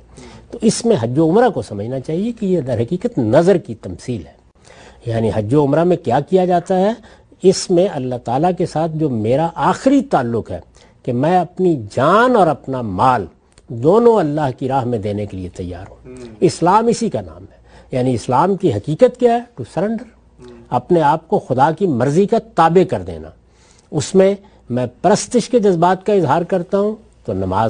تو اس میں حج و عمرہ کو سمجھنا چاہیے کہ یہ در حقیقت نظر کی تمثیل ہے. یعنی حج و عمرہ میں کیا کیا جاتا ہے؟ اس میں اللہ تعالیٰ کے ساتھ جو میرا آخری تعلق ہے کہ میں اپنی جان اور اپنا مال دونوں اللہ کی راہ میں دینے کے لیے تیار ہوں. اسلام اسی کا نام ہے. یعنی اسلام کی حقیقت کیا ہے؟ ٹو سرنڈر، اپنے آپ کو خدا کی مرضی کا تابع کر دینا. اس میں میں پرستش کے جذبات کا اظہار کرتا ہوں تو نماز،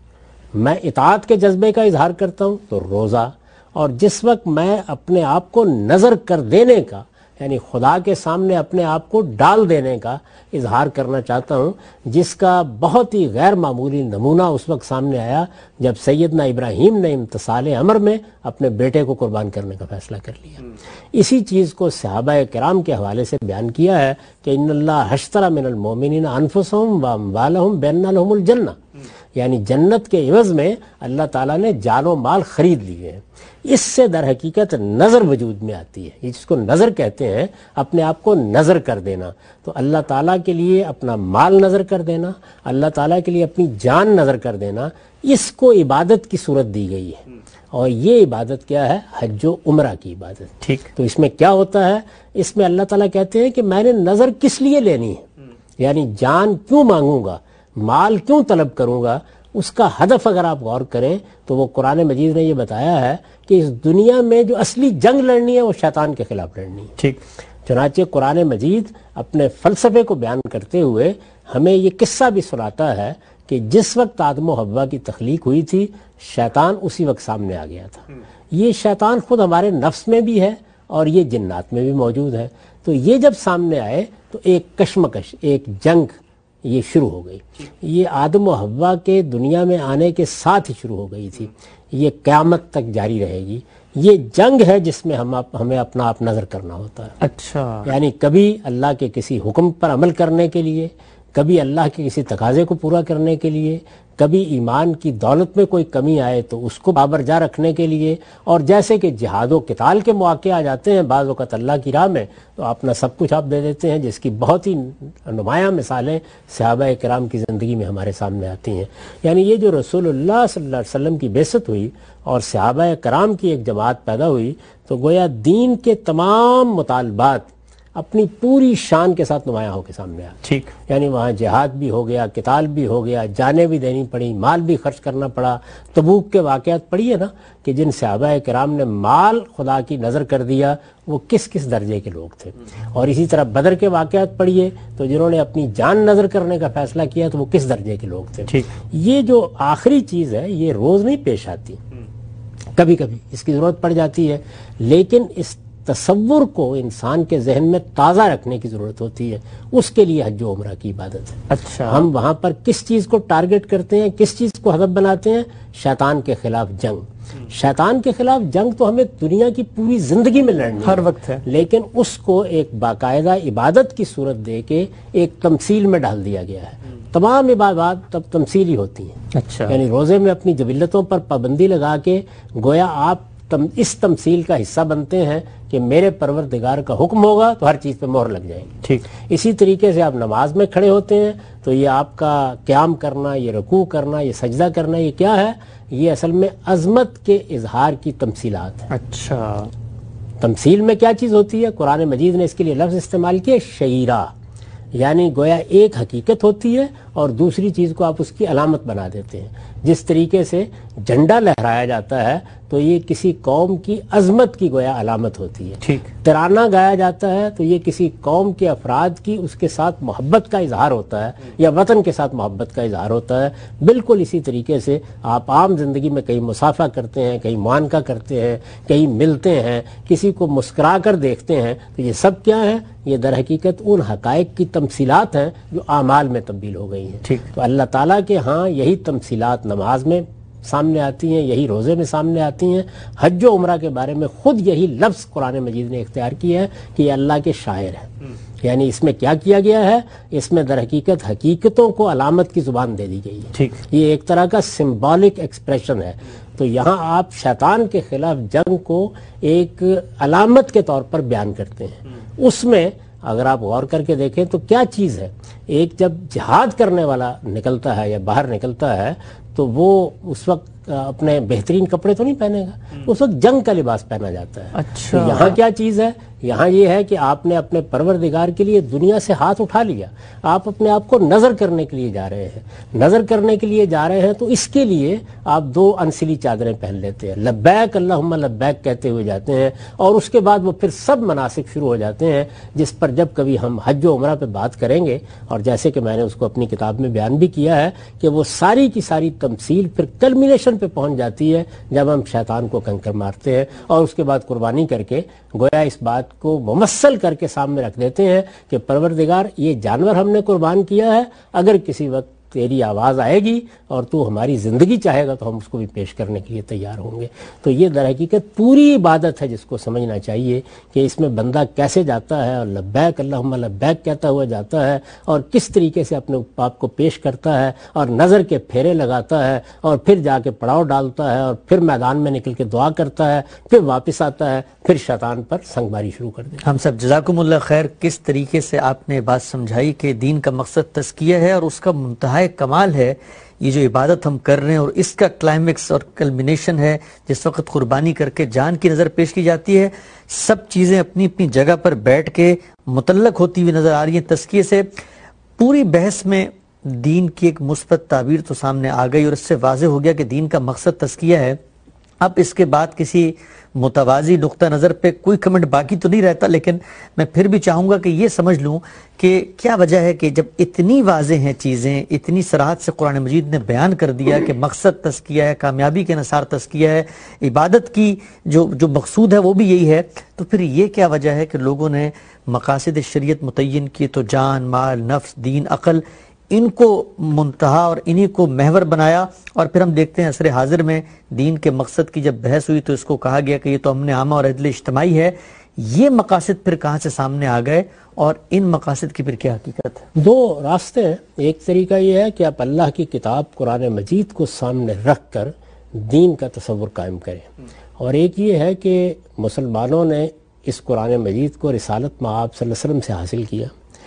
میں اطاعت کے جذبے کا اظہار کرتا ہوں تو روزہ، اور جس وقت میں اپنے آپ کو نظر کر دینے کا یعنی خدا کے سامنے اپنے آپ کو ڈال دینے کا اظہار کرنا چاہتا ہوں، جس کا بہت ہی غیر معمولی نمونہ اس وقت سامنے آیا جب سیدنا ابراہیم نے امتثال امر میں اپنے بیٹے کو قربان کرنے کا فیصلہ کر لیا. اسی چیز کو صحابہ کرام کے حوالے سے بیان کیا ہے کہ ان اللہ اشتری من المؤمنین انفسہم واموالہم بان لہم الجنہ، یعنی جنت کے عوض میں اللہ تعالیٰ نے جان و مال خرید لیے ہیں. اس سے در حقیقت نظر وجود میں آتی ہے. یہ جس کو نظر کہتے ہیں، اپنے آپ کو نظر کر دینا. تو اللہ تعالیٰ کے لیے اپنا مال نظر کر دینا، اللہ تعالیٰ کے لیے اپنی جان نظر کر دینا، اس کو عبادت کی صورت دی گئی ہے. اور یہ عبادت کیا ہے؟ حج و عمرہ کی عبادت. ٹھیک. تو اس میں کیا ہوتا ہے؟ اس میں اللہ تعالیٰ کہتے ہیں کہ میں نے نظر کس لیے لینی ہے، یعنی جان کیوں مانگوں گا، مال کیوں طلب کروں گا. اس کا ہدف اگر آپ غور کریں تو وہ قرآن مجید نے یہ بتایا ہے کہ اس دنیا میں جو اصلی جنگ لڑنی ہے وہ شیطان کے خلاف لڑنی ہے. ٹھیک. چنانچہ قرآن مجید اپنے فلسفے کو بیان کرتے ہوئے ہمیں یہ قصہ بھی سناتا ہے کہ جس وقت آدم و حوا کی تخلیق ہوئی تھی، شیطان اسی وقت سامنے آ گیا تھا. یہ شیطان خود ہمارے نفس میں بھی ہے اور یہ جنات میں بھی موجود ہے. تو یہ جب سامنے آئے تو ایک کشمکش، ایک جنگ یہ شروع ہو گئی. یہ آدم و حوا کے دنیا میں آنے کے ساتھ ہی شروع ہو گئی تھی. یہ قیامت تک جاری رہے گی. یہ جنگ ہے جس میں ہم ہمیں اپنا آپ نظر کرنا ہوتا ہے. اچھا. یعنی کبھی اللہ کے کسی حکم پر عمل کرنے کے لیے، کبھی اللہ کے کسی تقاضے کو پورا کرنے کے لیے، کبھی ایمان کی دولت میں کوئی کمی آئے تو اس کو بابرجا رکھنے کے لیے، اور جیسے کہ جہاد و قتال کے مواقع آ جاتے ہیں بعض اوقات اللہ کی راہ میں تو اپنا سب کچھ آپ دے دیتے ہیں، جس کی بہت ہی نمایاں مثالیں صحابہ کرام کی زندگی میں ہمارے سامنے آتی ہیں. یعنی یہ جو رسول اللہ صلی اللہ علیہ وسلم کی بعثت ہوئی اور صحابہ کرام کی ایک جماعت پیدا ہوئی تو گویا دین کے تمام مطالبات اپنی پوری شان کے ساتھ نمایاں ہو کے سامنے آیا. ٹھیک. یعنی وہاں جہاد بھی ہو گیا، قتال بھی ہو گیا، جانیں بھی دینی پڑی، مال بھی خرچ کرنا پڑا. تبوک کے واقعات پڑھیے نا کہ جن صحابہ کرام نے مال خدا کی نظر کر دیا وہ کس کس درجے کے لوگ تھے. اور اسی طرح بدر کے واقعات پڑھیے تو جنہوں نے اپنی جان نظر کرنے کا فیصلہ کیا تو وہ کس درجے کے لوگ تھے. ٹھیک. یہ جو آخری چیز ہے یہ روز نہیں پیش آتی، کبھی کبھی اس کی ضرورت پڑ جاتی ہے، لیکن اس تصور کو انسان کے ذہن میں تازہ رکھنے کی ضرورت ہوتی ہے. اس کے لیے حج و عمرہ کی عبادت ہے. اچھا. ہم وہاں پر کس چیز کو ٹارگٹ کرتے ہیں، کس چیز کو ہدف بناتے ہیں؟ شیطان کے خلاف جنگ. شیطان کے خلاف جنگ تو ہمیں دنیا کی پوری زندگی میں لڑنی ہر وقت ہے، لیکن اس کو ایک باقاعدہ عبادت کی صورت دے کے ایک تمثیل میں ڈال دیا گیا ہے. تمام عبادات تب تمثیلی ہوتی ہیں. اچھا. یعنی روزے میں اپنی جبلتوں پر پابندی لگا کے گویا آپ تم اس تمثیل کا حصہ بنتے ہیں کہ میرے پروردگار کا حکم ہوگا تو ہر چیز پہ مہر لگ جائے گی. ٹھیک. اسی طریقے سے آپ نماز میں کھڑے ہوتے ہیں تو یہ آپ کا قیام کرنا، یہ رکوع کرنا، یہ سجدہ کرنا، یہ کیا ہے؟ یہ اصل میں عظمت کے اظہار کی تمثیلات ہیں. اچھا. تمثیل میں کیا چیز ہوتی ہے؟ قرآن مجید نے اس کے لیے لفظ استعمال کیا، شعیرہ. یعنی گویا ایک حقیقت ہوتی ہے اور دوسری چیز کو آپ اس کی علامت بنا دیتے ہیں. جس طریقے سے جھنڈا لہرایا جاتا ہے تو یہ کسی قوم کی عظمت کی گویا علامت ہوتی ہے. ٹھیک. ترانہ گایا جاتا ہے تو یہ کسی قوم کے افراد کی اس کے ساتھ محبت کا اظہار ہوتا ہے یا وطن کے ساتھ محبت کا اظہار ہوتا ہے. بالکل اسی طریقے سے آپ عام زندگی میں کہیں مصافحہ کرتے ہیں، کہیں معانقہ کرتے ہیں، کہیں ملتے ہیں، کسی کو مسکرا کر دیکھتے ہیں تو یہ سب کیا ہے؟ یہ در حقیقت ان حقائق کی تمثیلات ہیں جو اعمال میں تبدیل ہو گئی ہیں. ٹھیک. تو اللہ تعالیٰ کے ہاں یہی تمثیلات نماز میں سامنے آتی ہیں، یہی روزے میں سامنے آتی ہیں. حج و عمرہ کے بارے میں خود یہی لفظ قرآن مجید نے اختیار کیا ہے کہ یہ اللہ کے شاعر ہیں. یعنی اس میں کیا کیا گیا ہے؟ اس میں در حقیقت حقیقتوں کو علامت کی زبان دے دی گئی ہے. ٹھیک. یہ ایک طرح کا سمبولک ایکسپریشن ہے. تو یہاں آپ شیطان کے خلاف جنگ کو ایک علامت کے طور پر بیان کرتے ہیں. اس میں اگر آپ غور کر کے دیکھیں تو کیا چیز ہے؟ ایک جب جہاد کرنے والا نکلتا ہے یا باہر نکلتا ہے تو وہ اس وقت اپنے بہترین کپڑے تو نہیں پہنے گا، اس وقت جنگ کا لباس پہنا جاتا ہے۔ اچھا، یہاں کیا چیز ہے؟ یہاں یہ ہے کہ آپ نے اپنے پروردگار کے لیے دنیا سے ہاتھ اٹھا لیا، آپ اپنے آپ کو نظر کرنے کے لیے جا رہے ہیں، نظر کرنے کے لیے جا رہے ہیں تو اس کے لیے آپ دو انسلی چادریں پہن لیتے ہیں، لبیک اللہم لبیک کہتے ہوئے جاتے ہیں، اور اس کے بعد وہ پھر سب مناسک شروع ہو جاتے ہیں، جس پر جب کبھی ہم حج و عمرہ پہ بات کریں گے، اور جیسے کہ میں نے اس کو اپنی کتاب میں بیان بھی کیا ہے کہ وہ ساری کی ساری تمثیل پھر کلمینیشن پہ پہنچ جاتی ہے جب ہم شیطان کو کنکر مارتے ہیں، اور اس کے بعد قربانی کر کے گویا اس بات کو ممثل کر کے سامنے رکھ دیتے ہیں کہ پروردگار یہ جانور ہم نے قربان کیا ہے، اگر کسی وقت تیری آواز آئے گی اور تو ہماری زندگی چاہے گا تو ہم اس کو بھی پیش کرنے کے لیے تیار ہوں گے۔ تو یہ در حقیقت پوری عبادت ہے جس کو سمجھنا چاہیے کہ اس میں بندہ کیسے جاتا ہے اور لبیک اللہم لبیک کہتا ہوا جاتا ہے، اور کس طریقے سے اپنے آپ کو پیش کرتا ہے، اور نظر کے پھیرے لگاتا ہے، اور پھر جا کے پڑاؤ ڈالتا ہے، اور پھر میدان میں نکل کے دعا کرتا ہے، پھر واپس آتا ہے، پھر شیطان پر سنگ باری شروع کر دیتا ہے۔ ہم سب جزاکم اللہ خیر، کس طریقے سے آپ نے بات سمجھائی کہ دین کا مقصد تزکیہ ہے اور اس کا منتہا کمال ہے یہ جو عبادت ہم کر رہے ہیں، اور اس کا کلائمیکس اور کلمینیشن ہے جس وقت قربانی کر کے جان کی نظر پیش کی جاتی ہے۔ سب چیزیں اپنی اپنی جگہ پر بیٹھ کے متعلق ہوتی ہوئی نظر آ رہی ہیں تزکیے سے۔ پوری بحث میں دین کی ایک مثبت تعبیر تو سامنے آ گئی، اور اس سے واضح ہو گیا کہ دین کا مقصد تزکیہ ہے۔ اب اس کے بعد کسی متوازی نقطہ نظر پہ کوئی کمنٹ باقی تو نہیں رہتا، لیکن میں پھر بھی چاہوں گا کہ یہ سمجھ لوں کہ کیا وجہ ہے کہ جب اتنی واضح ہیں چیزیں، اتنی صراحت سے قرآن مجید نے بیان کر دیا کہ مقصد تزکیہ ہے، کامیابی کے انحصار تزکیہ ہے، عبادت کی جو جو مقصود ہے وہ بھی یہی ہے، تو پھر یہ کیا وجہ ہے کہ لوگوں نے مقاصد شریعت متعین کیے تو جان، مال، نفس، دین، عقل، ان کو منتہا اور انہی کو محور بنایا، اور پھر ہم دیکھتے ہیں عصر حاضر میں دین کے مقصد کی جب بحث ہوئی تو اس کو کہا گیا کہ یہ تو امن عامہ اور عدل اجتماعی ہے۔ یہ مقاصد پھر کہاں سے سامنے آ گئے، اور ان مقاصد کی پھر کیا حقیقت ہے؟ دو راستے ہیں۔ ایک طریقہ یہ ہے کہ آپ اللہ کی کتاب قرآن مجید کو سامنے رکھ کر دین کا تصور قائم کریں، اور ایک یہ ہے کہ مسلمانوں نے اس قرآن مجید کو رسالت مآب صلی اللہ علیہ وسلم سے حاصل کیا،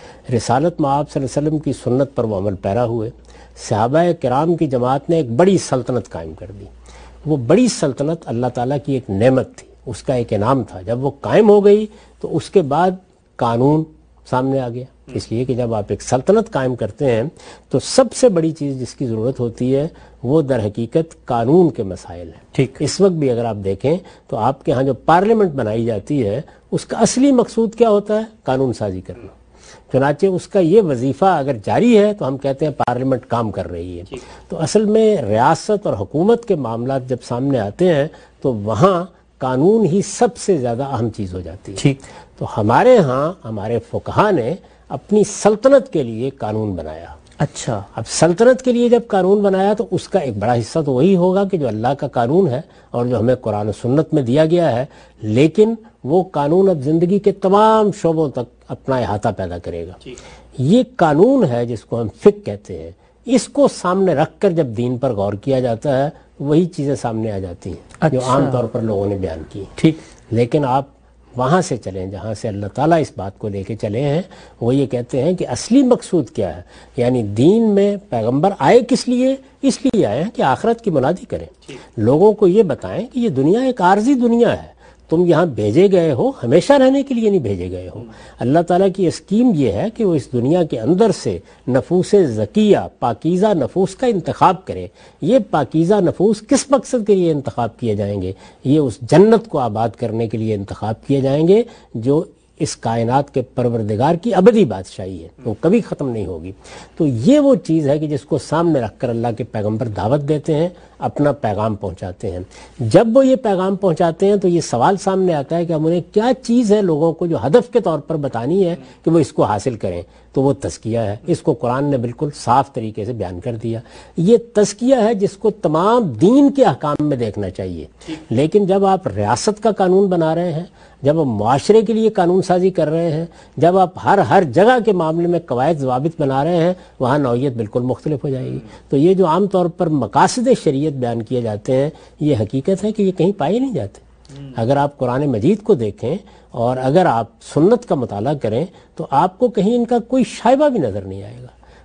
رسالت مآب صلی اللہ علیہ وسلم کی سنت پر وہ عمل پیرا ہوئے، صحابہ کرام کی جماعت نے ایک بڑی سلطنت قائم کر دی۔ وہ بڑی سلطنت اللہ تعالیٰ کی ایک نعمت تھی، اس کا ایک انعام تھا۔ جب وہ قائم ہو گئی تو اس کے بعد قانون سامنے آ گیا، اس لیے کہ جب آپ ایک سلطنت قائم کرتے ہیں تو سب سے بڑی چیز جس کی ضرورت ہوتی ہے وہ در حقیقت قانون کے مسائل ہیں۔ ٹھیک، اس وقت بھی اگر آپ دیکھیں تو آپ کے ہاں جو پارلیمنٹ بنائی جاتی ہے اس کا اصلی مقصود کیا ہوتا ہے؟ قانون سازی کرنا۔ چنانچہ اس کا یہ وظیفہ اگر جاری ہے تو ہم کہتے ہیں پارلیمنٹ کام کر رہی ہے۔ تو اصل میں ریاست اور حکومت کے معاملات جب سامنے آتے ہیں تو وہاں قانون ہی سب سے زیادہ اہم چیز ہو جاتی ہے۔ تو ہمارے ہاں ہمارے فقہا نے اپنی سلطنت کے لیے قانون بنایا۔ اچھا، اب سلطنت کے لیے جب قانون بنایا تو اس کا ایک بڑا حصہ تو وہی ہوگا کہ جو اللہ کا قانون ہے اور جو ہمیں قرآن و سنت میں دیا گیا ہے، لیکن وہ قانون اب زندگی کے تمام شعبوں تک اپنا احاطہ پیدا کرے گا۔ یہ قانون ہے جس کو ہم فقہ کہتے ہیں، اس کو سامنے رکھ کر جب دین پر غور کیا جاتا ہے وہی چیزیں سامنے آ جاتی ہیں جو عام طور پر لوگوں نے بیان کی۔ ٹھیک، لیکن آپ وہاں سے چلیں جہاں سے اللہ تعالیٰ اس بات کو لے کے چلے ہیں، وہ یہ کہتے ہیں کہ اصلی مقصود کیا ہے، یعنی دین میں پیغمبر آئے کس لیے؟ اس لیے آئے ہیں کہ آخرت کی منادی کریں، لوگوں کو یہ بتائیں کہ یہ دنیا ایک عارضی دنیا ہے، تم یہاں بھیجے گئے ہو ہمیشہ رہنے کے لیے نہیں بھیجے گئے ہو۔ اللہ تعالیٰ کی اسکیم یہ ہے کہ وہ اس دنیا کے اندر سے نفوس زکیہ، پاکیزہ نفوس کا انتخاب کرے۔ یہ پاکیزہ نفوس کس مقصد کے لیے انتخاب کیے جائیں گے؟ یہ اس جنت کو آباد کرنے کے لیے انتخاب کیے جائیں گے جو اس کائنات کے پروردگار کی ابدی بادشاہی ہے، وہ کبھی ختم نہیں ہوگی۔ تو یہ وہ چیز ہے کہ جس کو سامنے رکھ کر اللہ کے پیغمبر دعوت دیتے ہیں، اپنا پیغام پہنچاتے ہیں۔ جب وہ یہ پیغام پہنچاتے ہیں تو یہ سوال سامنے آتا ہے کہ ہم انہیں کیا چیز ہے لوگوں کو جو ہدف کے طور پر بتانی ہے کہ وہ اس کو حاصل کریں، تو وہ تزکیہ ہے۔ اس کو قرآن نے بالکل صاف طریقے سے بیان کر دیا۔ یہ تزکیہ ہے جس کو تمام دین کے احکام میں دیکھنا چاہیے، لیکن جب آپ ریاست کا قانون بنا رہے ہیں، جب آپ معاشرے کے لیے قانون سازی کر رہے ہیں، جب آپ ہر ہر جگہ کے معاملے میں قواعد ضوابط بنا رہے ہیں، وہاں نوعیت بالکل مختلف ہو جائے گی۔ تو یہ جو عام طور پر مقاصد شریعت بیان کیے جاتے ہیں، یہ حقیقت ہے کہ یہ کہیں پائے نہیں جاتے۔ اگر آپ قرآن مجید کو دیکھیں اور اگر آپ سنت کا مطالعہ کریں تو آپ کو کہیں ان کا کوئی شائبہ بھی نظر نہیں آئے گا۔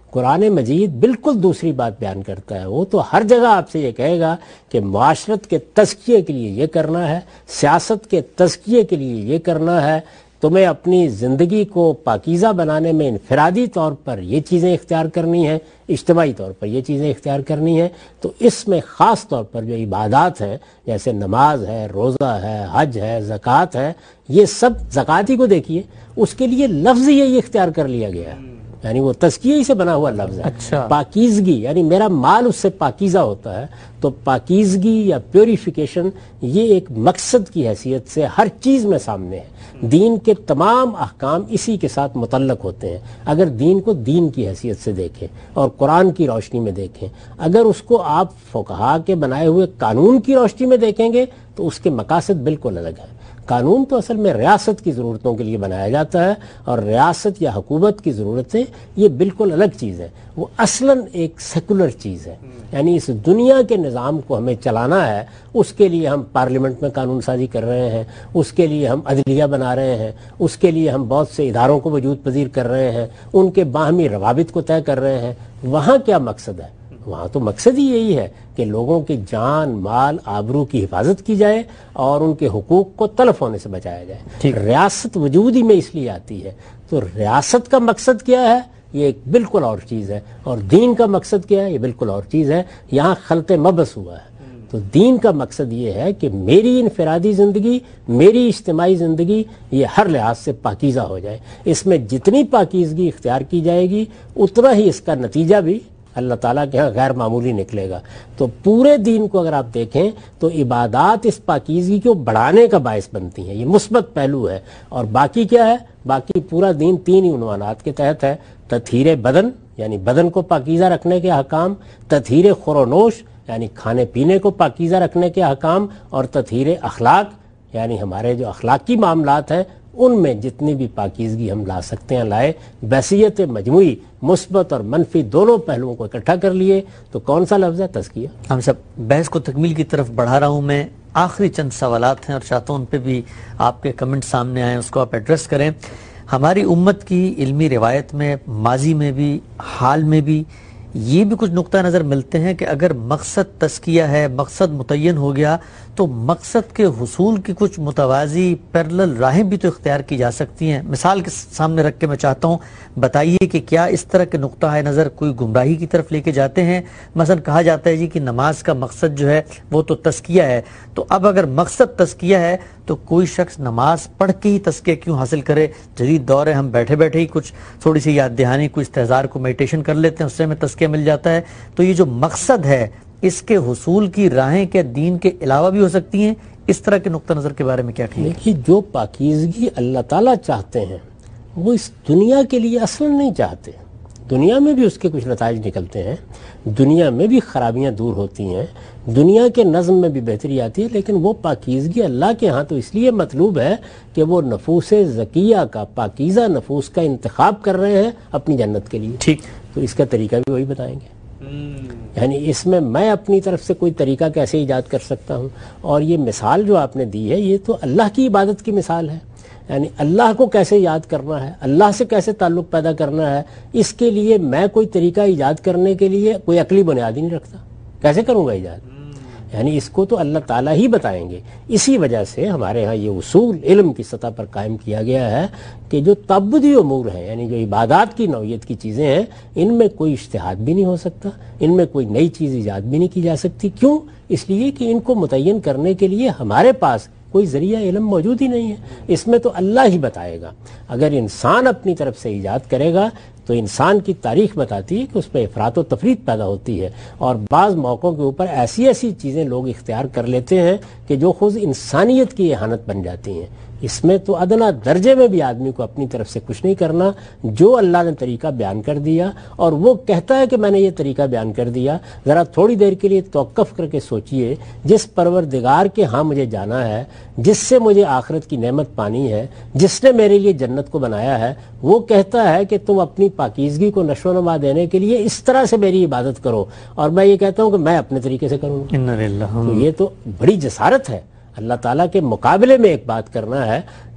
قرآن مجید بالکل دوسری بات بیان کرتا ہے. وہ تو ہر جگہ آپ سے یہ کہے گا کہ معاشرت کے تزکیے کے لیے یہ کرنا ہے, سیاست کے تزکیے کے لیے یہ کرنا ہے, تمہیں اپنی زندگی کو پاکیزہ بنانے میں انفرادی طور پر یہ چیزیں اختیار کرنی ہیں, اجتماعی طور پر یہ چیزیں اختیار کرنی ہیں. تو اس میں خاص طور پر جو عبادات ہیں جیسے نماز ہے, روزہ ہے, حج ہے, زکوٰۃ ہے, یہ سب, زکوٰۃ ہی کو دیکھیے, اس کے لیے لفظ یہی اختیار کر لیا گیا ہے, یعنی وہ تزکیے ہی سے بنا ہوا لفظ ہے. اچھا. پاکیزگی یعنی میرا مال اس سے پاکیزہ ہوتا ہے. تو پاکیزگی یا پیوریفیکیشن یہ ایک مقصد کی حیثیت سے ہر چیز میں سامنے ہے. دین کے تمام احکام اسی کے ساتھ متعلق ہوتے ہیں. اگر دین کو دین کی حیثیت سے دیکھیں اور قرآن کی روشنی میں دیکھیں, اگر اس کو آپ فقہا کے بنائے ہوئے قانون کی روشنی میں دیکھیں گے تو اس کے مقاصد بالکل الگ ہیں. قانون تو اصل میں ریاست کی ضرورتوں کے لیے بنایا جاتا ہے, اور ریاست یا حکومت کی ضرورتیں یہ بالکل الگ چیز ہے. وہ اصلاً ایک سیکولر چیز ہے, یعنی اس دنیا کے نظام کو ہمیں چلانا ہے, اس کے لیے ہم پارلیمنٹ میں قانون سازی کر رہے ہیں, اس کے لیے ہم عدلیہ بنا رہے ہیں, اس کے لیے ہم بہت سے اداروں کو وجود پذیر کر رہے ہیں, ان کے باہمی روابط کو طے کر رہے ہیں. وہاں کیا مقصد ہے؟ وہاں تو مقصد ہی یہی ہے کہ لوگوں کی جان, مال, آبرو کی حفاظت کی جائے اور ان کے حقوق کو تلف ہونے سے بچایا جائے. ریاست وجود ہی میں اس لیے آتی ہے. تو ریاست کا مقصد کیا ہے؟ یہ ایک بالکل اور چیز ہے. اور دین کا مقصد کیا ہے؟ یہ بالکل اور چیز ہے. یہاں خلط مبعث ہوا ہے. تو دین کا مقصد یہ ہے کہ میری انفرادی زندگی, میری اجتماعی زندگی یہ ہر لحاظ سے پاکیزہ ہو جائے. اس میں جتنی پاکیزگی اختیار کی جائے گی اتنا ہی اس کا نتیجہ بھی اللہ تعالیٰ کے ہاں غیر معمولی نکلے گا. تو پورے دین کو اگر آپ دیکھیں تو عبادات اس پاکیزگی کو بڑھانے کا باعث بنتی ہیں. یہ مثبت پہلو ہے. اور باقی کیا ہے؟ باقی پورا دین تین ہی عنوانات کے تحت ہے. تطہیر بدن یعنی بدن کو پاکیزہ رکھنے کے احکام, تطہیر خور و نوش یعنی کھانے پینے کو پاکیزہ رکھنے کے احکام, اور تطہیر اخلاق یعنی ہمارے جو اخلاقی معاملات ہیں ان میں جتنی بھی پاکیزگی ہم لا سکتے ہیں لائے. بحثیت مجموعی مثبت اور منفی دونوں پہلوؤں کو اکٹھا کر لیے تو کون سا لفظ ہے؟ تزکیہ. ہم سب بحث کو تکمیل کی طرف بڑھا رہا ہوں میں. آخری چند سوالات ہیں اور چاہتا ہوں ان پہ بھی آپ کے کمنٹ سامنے آئیں, اس کو آپ ایڈریس کریں. ہماری امت کی علمی روایت میں ماضی میں بھی حال میں بھی یہ بھی کچھ نقطہ نظر ملتے ہیں کہ اگر مقصد تزکیہ ہے, مقصد متعین ہو گیا تو مقصد کے حصول کی کچھ متوازی پیرلل راہیں بھی تو اختیار کی جا سکتی ہیں. مثال کے سامنے رکھ کے میں چاہتا ہوں بتائیے کہ کیا اس طرح کے نقطہ نظر کوئی گمراہی کی طرف لے کے جاتے ہیں؟ مثلا کہا جاتا ہے جی کہ نماز کا مقصد جو ہے وہ تو تزکیہ ہے, تو اب اگر مقصد تزکیہ ہے تو کوئی شخص نماز پڑھ کے ہی تزکیہ کیوں حاصل کرے؟ جدید دور ہے, ہم بیٹھے بیٹھے ہی کچھ تھوڑی سی یاد دہانی, کوئی استحضار کو میڈیٹیشن کر لیتے ہیں, اس سے ہمیں تزکیہ مل جاتا ہے. تو یہ جو مقصد ہے اس کے حصول کی راہیں کیا دین کے علاوہ بھی ہو سکتی ہیں؟ اس طرح کے نقطہ نظر کے بارے میں کیا ٹھیک ہے؟ دیکھیے, جو پاکیزگی اللہ تعالیٰ چاہتے ہیں وہ اس دنیا کے لیے اصلاً نہیں چاہتے. دنیا میں بھی اس کے کچھ نتائج نکلتے ہیں, دنیا میں بھی خرابیاں دور ہوتی ہیں, دنیا کے نظم میں بھی بہتری آتی ہے, لیکن وہ پاکیزگی اللہ کے ہاں تو اس لیے مطلوب ہے کہ وہ نفوس زکیہ کا, پاکیزہ نفوس کا انتخاب کر رہے ہیں اپنی جنت کے لیے. ٹھیک, تو اس کا طریقہ بھی وہی بتائیں گے. یعنی اس میں میں اپنی طرف سے کوئی طریقہ کیسے ایجاد کر سکتا ہوں؟ اور یہ مثال جو آپ نے دی ہے یہ تو اللہ کی عبادت کی مثال ہے. یعنی اللہ کو کیسے یاد کرنا ہے, اللہ سے کیسے تعلق پیدا کرنا ہے, اس کے لیے میں کوئی طریقہ ایجاد کرنے کے لیے کوئی عقلی بنیاد ہی نہیں رکھتا. کیسے کروں گا ایجاد؟ یعنی اس کو تو اللہ تعالیٰ ہی بتائیں گے. اسی وجہ سے ہمارے ہاں یہ اصول علم کی سطح پر قائم کیا گیا ہے کہ جو تعبدی امور ہیں یعنی جو عبادات کی نوعیت کی چیزیں ہیں ان میں کوئی اجتہاد بھی نہیں ہو سکتا, ان میں کوئی نئی چیز ایجاد بھی نہیں کی جا سکتی. کیوں؟ اس لیے کہ ان کو متعین کرنے کے لیے ہمارے پاس کوئی ذریعہ علم موجود ہی نہیں ہے. اس میں تو اللہ ہی بتائے گا. اگر انسان اپنی طرف سے ایجاد کرے گا تو انسان کی تاریخ بتاتی ہے کہ اس میں افراط و تفریط پیدا ہوتی ہے, اور بعض موقعوں کے اوپر ایسی ایسی چیزیں لوگ اختیار کر لیتے ہیں کہ جو خود انسانیت کی اہانت بن جاتی ہیں. اس میں تو ادنا درجے میں بھی آدمی کو اپنی طرف سے کچھ نہیں کرنا. جو اللہ نے طریقہ بیان کر دیا اور وہ کہتا ہے کہ میں نے یہ طریقہ بیان کر دیا, ذرا تھوڑی دیر کے لیے توقف کر کے سوچئے, جس پروردگار کے ہاں مجھے جانا ہے, جس سے مجھے آخرت کی نعمت پانی ہے, جس نے میرے لیے جنت کو بنایا ہے, وہ کہتا ہے کہ تم اپنی پاکیزگی کو نشو و نما دینے کے لیے اس طرح سے میری عبادت کرو, اور میں یہ کہتا ہوں کہ میں اپنے طریقے سے کروں گا. تو یہ تو بڑی جسارت ہے. اللہ تعالیٰ کے مقابلے میں ایک بات کرنا ہے,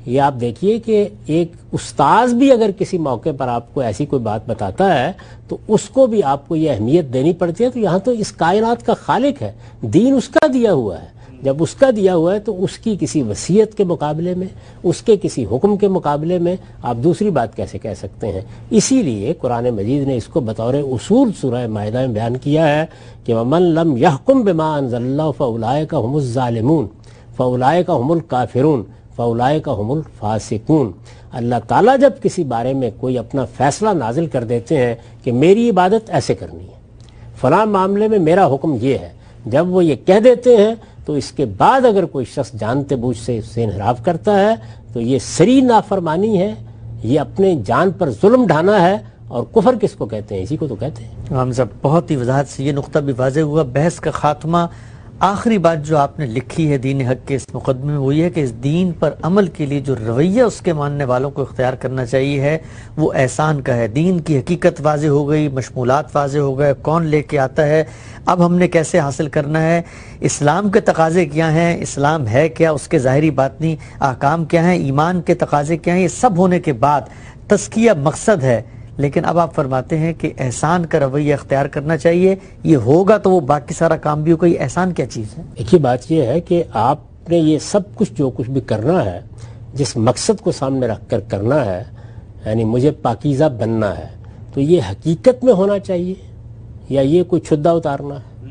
یہ آپ دیکھیے کہ ایک استاذ بھی اگر کسی موقع پر آپ کو ایسی کوئی بات بتاتا ہے تو اس کو بھی آپ کو یہ اہمیت دینی پڑتی ہے. تو یہاں تو اس کائنات کا خالق ہے, دین اس کا دیا ہوا ہے. جب اس کا دیا ہوا ہے تو اس کی کسی وصیت کے مقابلے میں, اس کے کسی حکم کے مقابلے میں آپ دوسری بات کیسے کہہ سکتے ہیں؟ اسی لیے قرآن مجید نے اس کو بطور اصول سورہ مائدہ میں بیان کیا ہے کہ وَمَن لَمْ يَحْكُمْ بِمَا أَنزَلَ اللَّهُ فَأُولَٰئِكَ هُمُ الظَّالِمُونَ فَأُولَٰئِكَ هُمُ الْكَافِرُونَ فَأُولَٰئِكَ هُمُ الْفَاسِقُونَ. اللہ تعالیٰ جب کسی بارے میں کوئی اپنا فیصلہ نازل کر دیتے ہیں کہ میری عبادت ایسے کرنی ہے, فلاں معاملے میں میرا حکم یہ ہے, جب وہ یہ کہہ دیتے ہیں تو اس کے بعد اگر کوئی شخص جانتے بوجھ سے اس سے انحراف کرتا ہے تو یہ سری نافرمانی ہے, یہ اپنے جان پر ظلم ڈھانا ہے. اور کفر کس کو کہتے ہیں؟ اسی کو تو کہتے ہیں. ہم صاحب بہت ہی وضاحت سے یہ نقطہ بھی واضح ہوا. بحث کا خاتمہ, آخری بات جو آپ نے لکھی ہے دین حق کے اس مقدمے میں وہ یہ ہے کہ اس دین پر عمل کے لیے جو رویہ اس کے ماننے والوں کو اختیار کرنا چاہیے ہے وہ احسان کا ہے. دین کی حقیقت واضح ہو گئی, مشمولات واضح ہو گئے, کون لے کے آتا ہے, اب ہم نے کیسے حاصل کرنا ہے, اسلام کے تقاضے کیا ہیں, اسلام ہے کیا, اس کے ظاہری باطنی احکام کیا ہیں, ایمان کے تقاضے کیا ہیں, یہ سب ہونے کے بعد تزکیہ مقصد ہے. لیکن اب آپ فرماتے ہیں کہ احسان کا رویہ اختیار کرنا چاہیے, یہ ہوگا تو وہ باقی سارا کام بھی ہوگا. یہ احسان کیا چیز ہے؟ ایک ہی بات یہ ہے کہ آپ نے یہ سب کچھ جو کچھ بھی کرنا ہے, جس مقصد کو سامنے رکھ کر کرنا ہے, یعنی مجھے پاکیزہ بننا ہے, تو یہ حقیقت میں ہونا چاہیے یا یہ کوئی چھدا اتارنا ہے,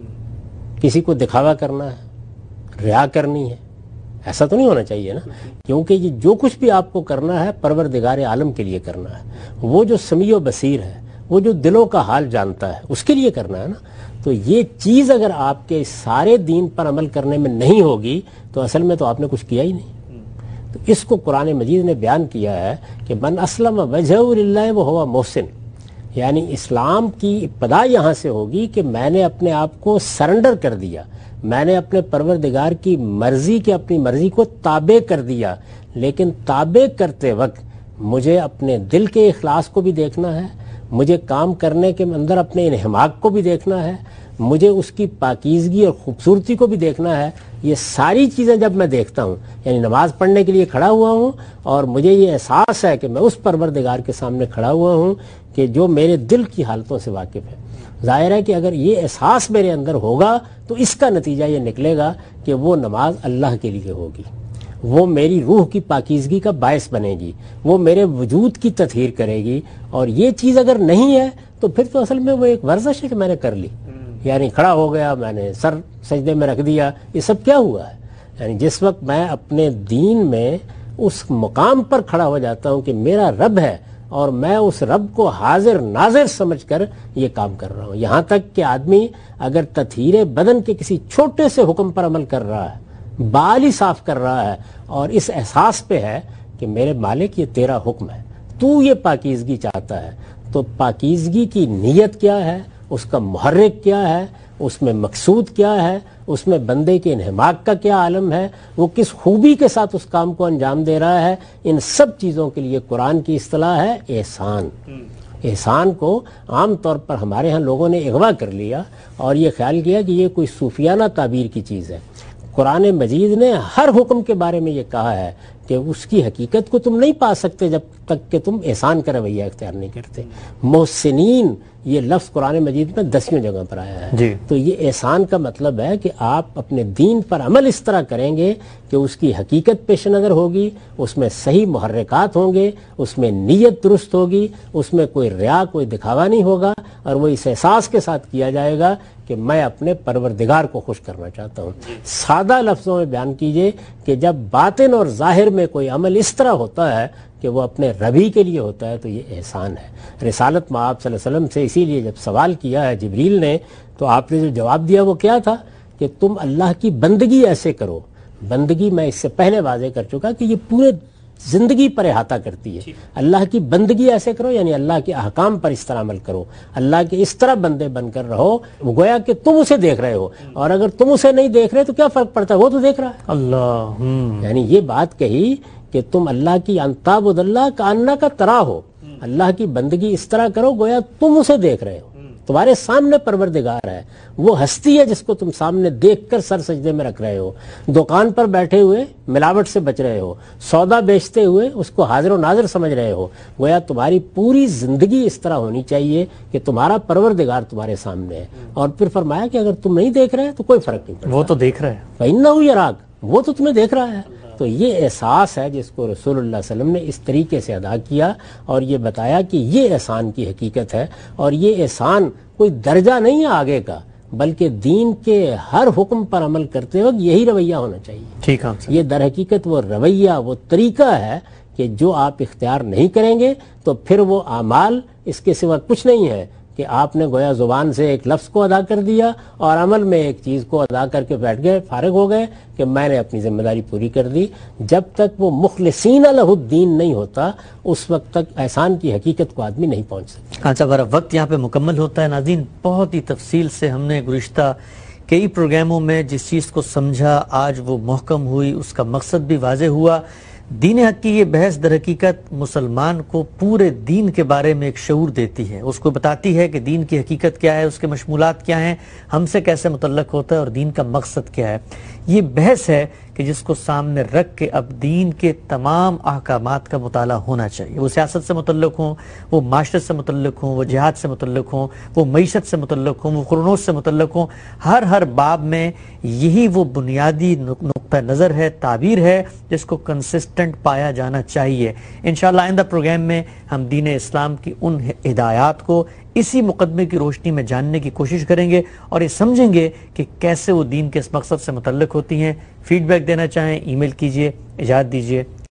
کسی کو دکھاوا کرنا ہے, ریا کرنی ہے؟ ایسا تو نہیں ہونا چاہیے نا, کیونکہ یہ جو کچھ بھی آپ کو کرنا ہے پروردگار عالم کے لیے کرنا ہے. وہ جو سمیع و بصیر ہے, وہ جو دلوں کا حال جانتا ہے, اس کے لیے کرنا ہے نا. تو یہ چیز اگر آپ کے سارے دین پر عمل کرنے میں نہیں ہوگی تو اصل میں تو آپ نے کچھ کیا ہی نہیں. تو اس کو قرآن مجید نے بیان کیا ہے کہ من اسلم وجہہ للہ وہو محسن, یعنی اسلام کی ابتدا یہاں سے ہوگی کہ میں نے اپنے آپ کو سرنڈر کر دیا, میں نے اپنے پروردگار کی مرضی کے اپنی مرضی کو تابع کر دیا. لیکن تابع کرتے وقت مجھے اپنے دل کے اخلاص کو بھی دیکھنا ہے, مجھے کام کرنے کے اندر اپنے انہماک کو بھی دیکھنا ہے, مجھے اس کی پاکیزگی اور خوبصورتی کو بھی دیکھنا ہے. یہ ساری چیزیں جب میں دیکھتا ہوں, یعنی نماز پڑھنے کے لیے کھڑا ہوا ہوں اور مجھے یہ احساس ہے کہ میں اس پروردگار کے سامنے کھڑا ہوا ہوں کہ جو میرے دل کی حالتوں سے واقف ہے. ظاہر ہے کہ اگر یہ احساس میرے اندر ہوگا تو اس کا نتیجہ یہ نکلے گا کہ وہ نماز اللہ کے لیے ہوگی, وہ میری روح کی پاکیزگی کا باعث بنے گی, وہ میرے وجود کی تطہیر کرے گی. اور یہ چیز اگر نہیں ہے تو پھر تو اصل میں وہ ایک ورزش ہے کہ میں نے کر لی, یعنی کھڑا ہو گیا, میں نے سر سجدے میں رکھ دیا. یہ سب کیا ہوا ہے؟ یعنی جس وقت میں اپنے دین میں اس مقام پر کھڑا ہو جاتا ہوں کہ میرا رب ہے اور میں اس رب کو حاضر ناظر سمجھ کر یہ کام کر رہا ہوں. یہاں تک کہ آدمی اگر تطہیر بدن کے کسی چھوٹے سے حکم پر عمل کر رہا ہے, بال ہی صاف کر رہا ہے, اور اس احساس پہ ہے کہ میرے مالک یہ تیرا حکم ہے, تو یہ پاکیزگی چاہتا ہے, تو پاکیزگی کی نیت کیا ہے, اس کا محرک کیا ہے, اس میں مقصود کیا ہے, اس میں بندے کے انہماک کا کیا عالم ہے, وہ کس خوبی کے ساتھ اس کام کو انجام دے رہا ہے. ان سب چیزوں کے لیے قرآن کی اصطلاح ہے احسان. احسان کو عام طور پر ہمارے ہاں لوگوں نے اغوا کر لیا اور یہ خیال کیا کہ یہ کوئی صوفیانہ تعبیر کی چیز ہے. قرآن مجید نے ہر حکم کے بارے میں یہ کہا ہے کہ اس کی حقیقت کو تم نہیں پا سکتے جب تک کہ تم احسان کا رویہ اختیار نہیں کرتے. محسنین یہ لفظ قرآن مجید میں دسیوں جگہ پر آیا ہے جی. تو یہ احسان کا مطلب ہے کہ آپ اپنے دین پر عمل اس طرح کریں گے کہ اس کی حقیقت پیش نظر ہوگی, اس میں صحیح محرکات ہوں گے, اس میں نیت درست ہوگی, اس میں کوئی ریا کوئی دکھاوا نہیں ہوگا, اور وہ اس احساس کے ساتھ کیا جائے گا کہ میں اپنے پروردگار کو خوش کرنا چاہتا ہوں. سادہ لفظوں میں بیان کیجئے کہ جب باطن اور ظاہر میں کوئی عمل اس طرح ہوتا ہے کہ وہ اپنے ربی کے لیے ہوتا ہے تو یہ احسان ہے. رسالت مآب صلی اللہ علیہ وسلم سے اسی لیے جب سوال کیا ہے جبریل نے تو آپ نے جو جواب دیا وہ کیا تھا کہ تم اللہ کی بندگی ایسے کرو. بندگی میں اس سے پہلے واضح کر چکا کہ یہ پورے زندگی پر احاطہ کرتی ہے. اللہ کی بندگی ایسے کرو یعنی اللہ کے احکام پر اس طرح عمل کرو, اللہ کے اس طرح بندے بن کر رہو گویا کہ تم اسے دیکھ رہے ہو, اور اگر تم اسے نہیں دیکھ رہے تو کیا فرق پڑتا ہے, وہ تو دیکھ رہا ہے اللہ. یعنی یہ بات کہی کہ تم اللہ کی انتعبد اللہ کا انا کا ترا ہو, اللہ کی بندگی اس طرح کرو گویا تم اسے دیکھ رہے ہو. تمہارے سامنے پروردگار ہے، وہ ہستی ہے جس کو تم سامنے دیکھ کر سر سجدے میں رکھ رہے ہو، دکان پر بیٹھے ہوئے ملاوٹ سے بچ رہے ہو، سودا بیچتے ہوئے اس کو حاضر و ناظر سمجھ رہے ہو. گویا تمہاری پوری زندگی اس طرح ہونی چاہیے کہ تمہارا پروردگار تمہارے سامنے ہے. اور پھر فرمایا کہ اگر تم نہیں دیکھ رہے تو کوئی فرق نہیں پڑتا، وہ تو دیکھ رہا ہے، فَإِنَّهُ يَرَاكَ، وہ تو تمہیں دیکھ رہا ہے. تو یہ احساس ہے جس کو رسول اللہ صلی اللہ علیہ وسلم نے اس طریقے سے ادا کیا اور یہ بتایا کہ یہ احسان کی حقیقت ہے. اور یہ احسان کوئی درجہ نہیں ہے آگے کا، بلکہ دین کے ہر حکم پر عمل کرتے وقت یہی رویہ ہونا چاہیے. ٹھیک ہے. یہ در حقیقت وہ رویہ، وہ طریقہ ہے کہ جو آپ اختیار نہیں کریں گے تو پھر وہ اعمال اس کے سوا کچھ نہیں ہے کہ آپ نے گویا زبان سے ایک لفظ کو ادا کر دیا اور عمل میں ایک چیز کو ادا کر کے بیٹھ گئے، فارغ ہو گئے کہ میں نے اپنی ذمہ داری پوری کر دی. جب تک وہ مخلصین لہ الدین نہیں ہوتا اس وقت تک احسان کی حقیقت کو آدمی نہیں پہنچ سکتا. اچھا، ہمارا وقت یہاں پہ مکمل ہوتا ہے. ناظرین، بہت ہی تفصیل سے ہم نے گزشتہ کئی پروگراموں میں جس چیز کو سمجھا، آج وہ محکم ہوئی، اس کا مقصد بھی واضح ہوا. دین حق کی یہ بحث در حقیقت مسلمان کو پورے دین کے بارے میں ایک شعور دیتی ہے، اس کو بتاتی ہے کہ دین کی حقیقت کیا ہے، اس کے مشمولات کیا ہیں، ہم سے کیسے متعلق ہوتا ہے اور دین کا مقصد کیا ہے. یہ بحث ہے کہ جس کو سامنے رکھ کے اب دین کے تمام احکامات کا مطالعہ ہونا چاہیے. وہ سیاست سے متعلق ہوں، وہ معاشرت سے متعلق ہوں، وہ جہاد سے متعلق ہوں، وہ معیشت سے متعلق ہوں، وہ قرنوس سے متعلق ہوں. ہر ہر باب میں یہی وہ بنیادی نقطہ نظر ہے، تعبیر ہے جس کو کنسسٹنٹ پایا جانا چاہیے. انشاءاللہ آئندہ پروگرام میں ہم دین اسلام کی ان ہدایات کو اسی مقدمے کی روشنی میں جاننے کی کوشش کریں گے اور یہ سمجھیں گے کہ کیسے وہ دین کے اس مقصد سے متعلق ہوتی ہیں. فیڈ بیک دینا چاہیں ای میل کیجئے. اجازت دیجئے.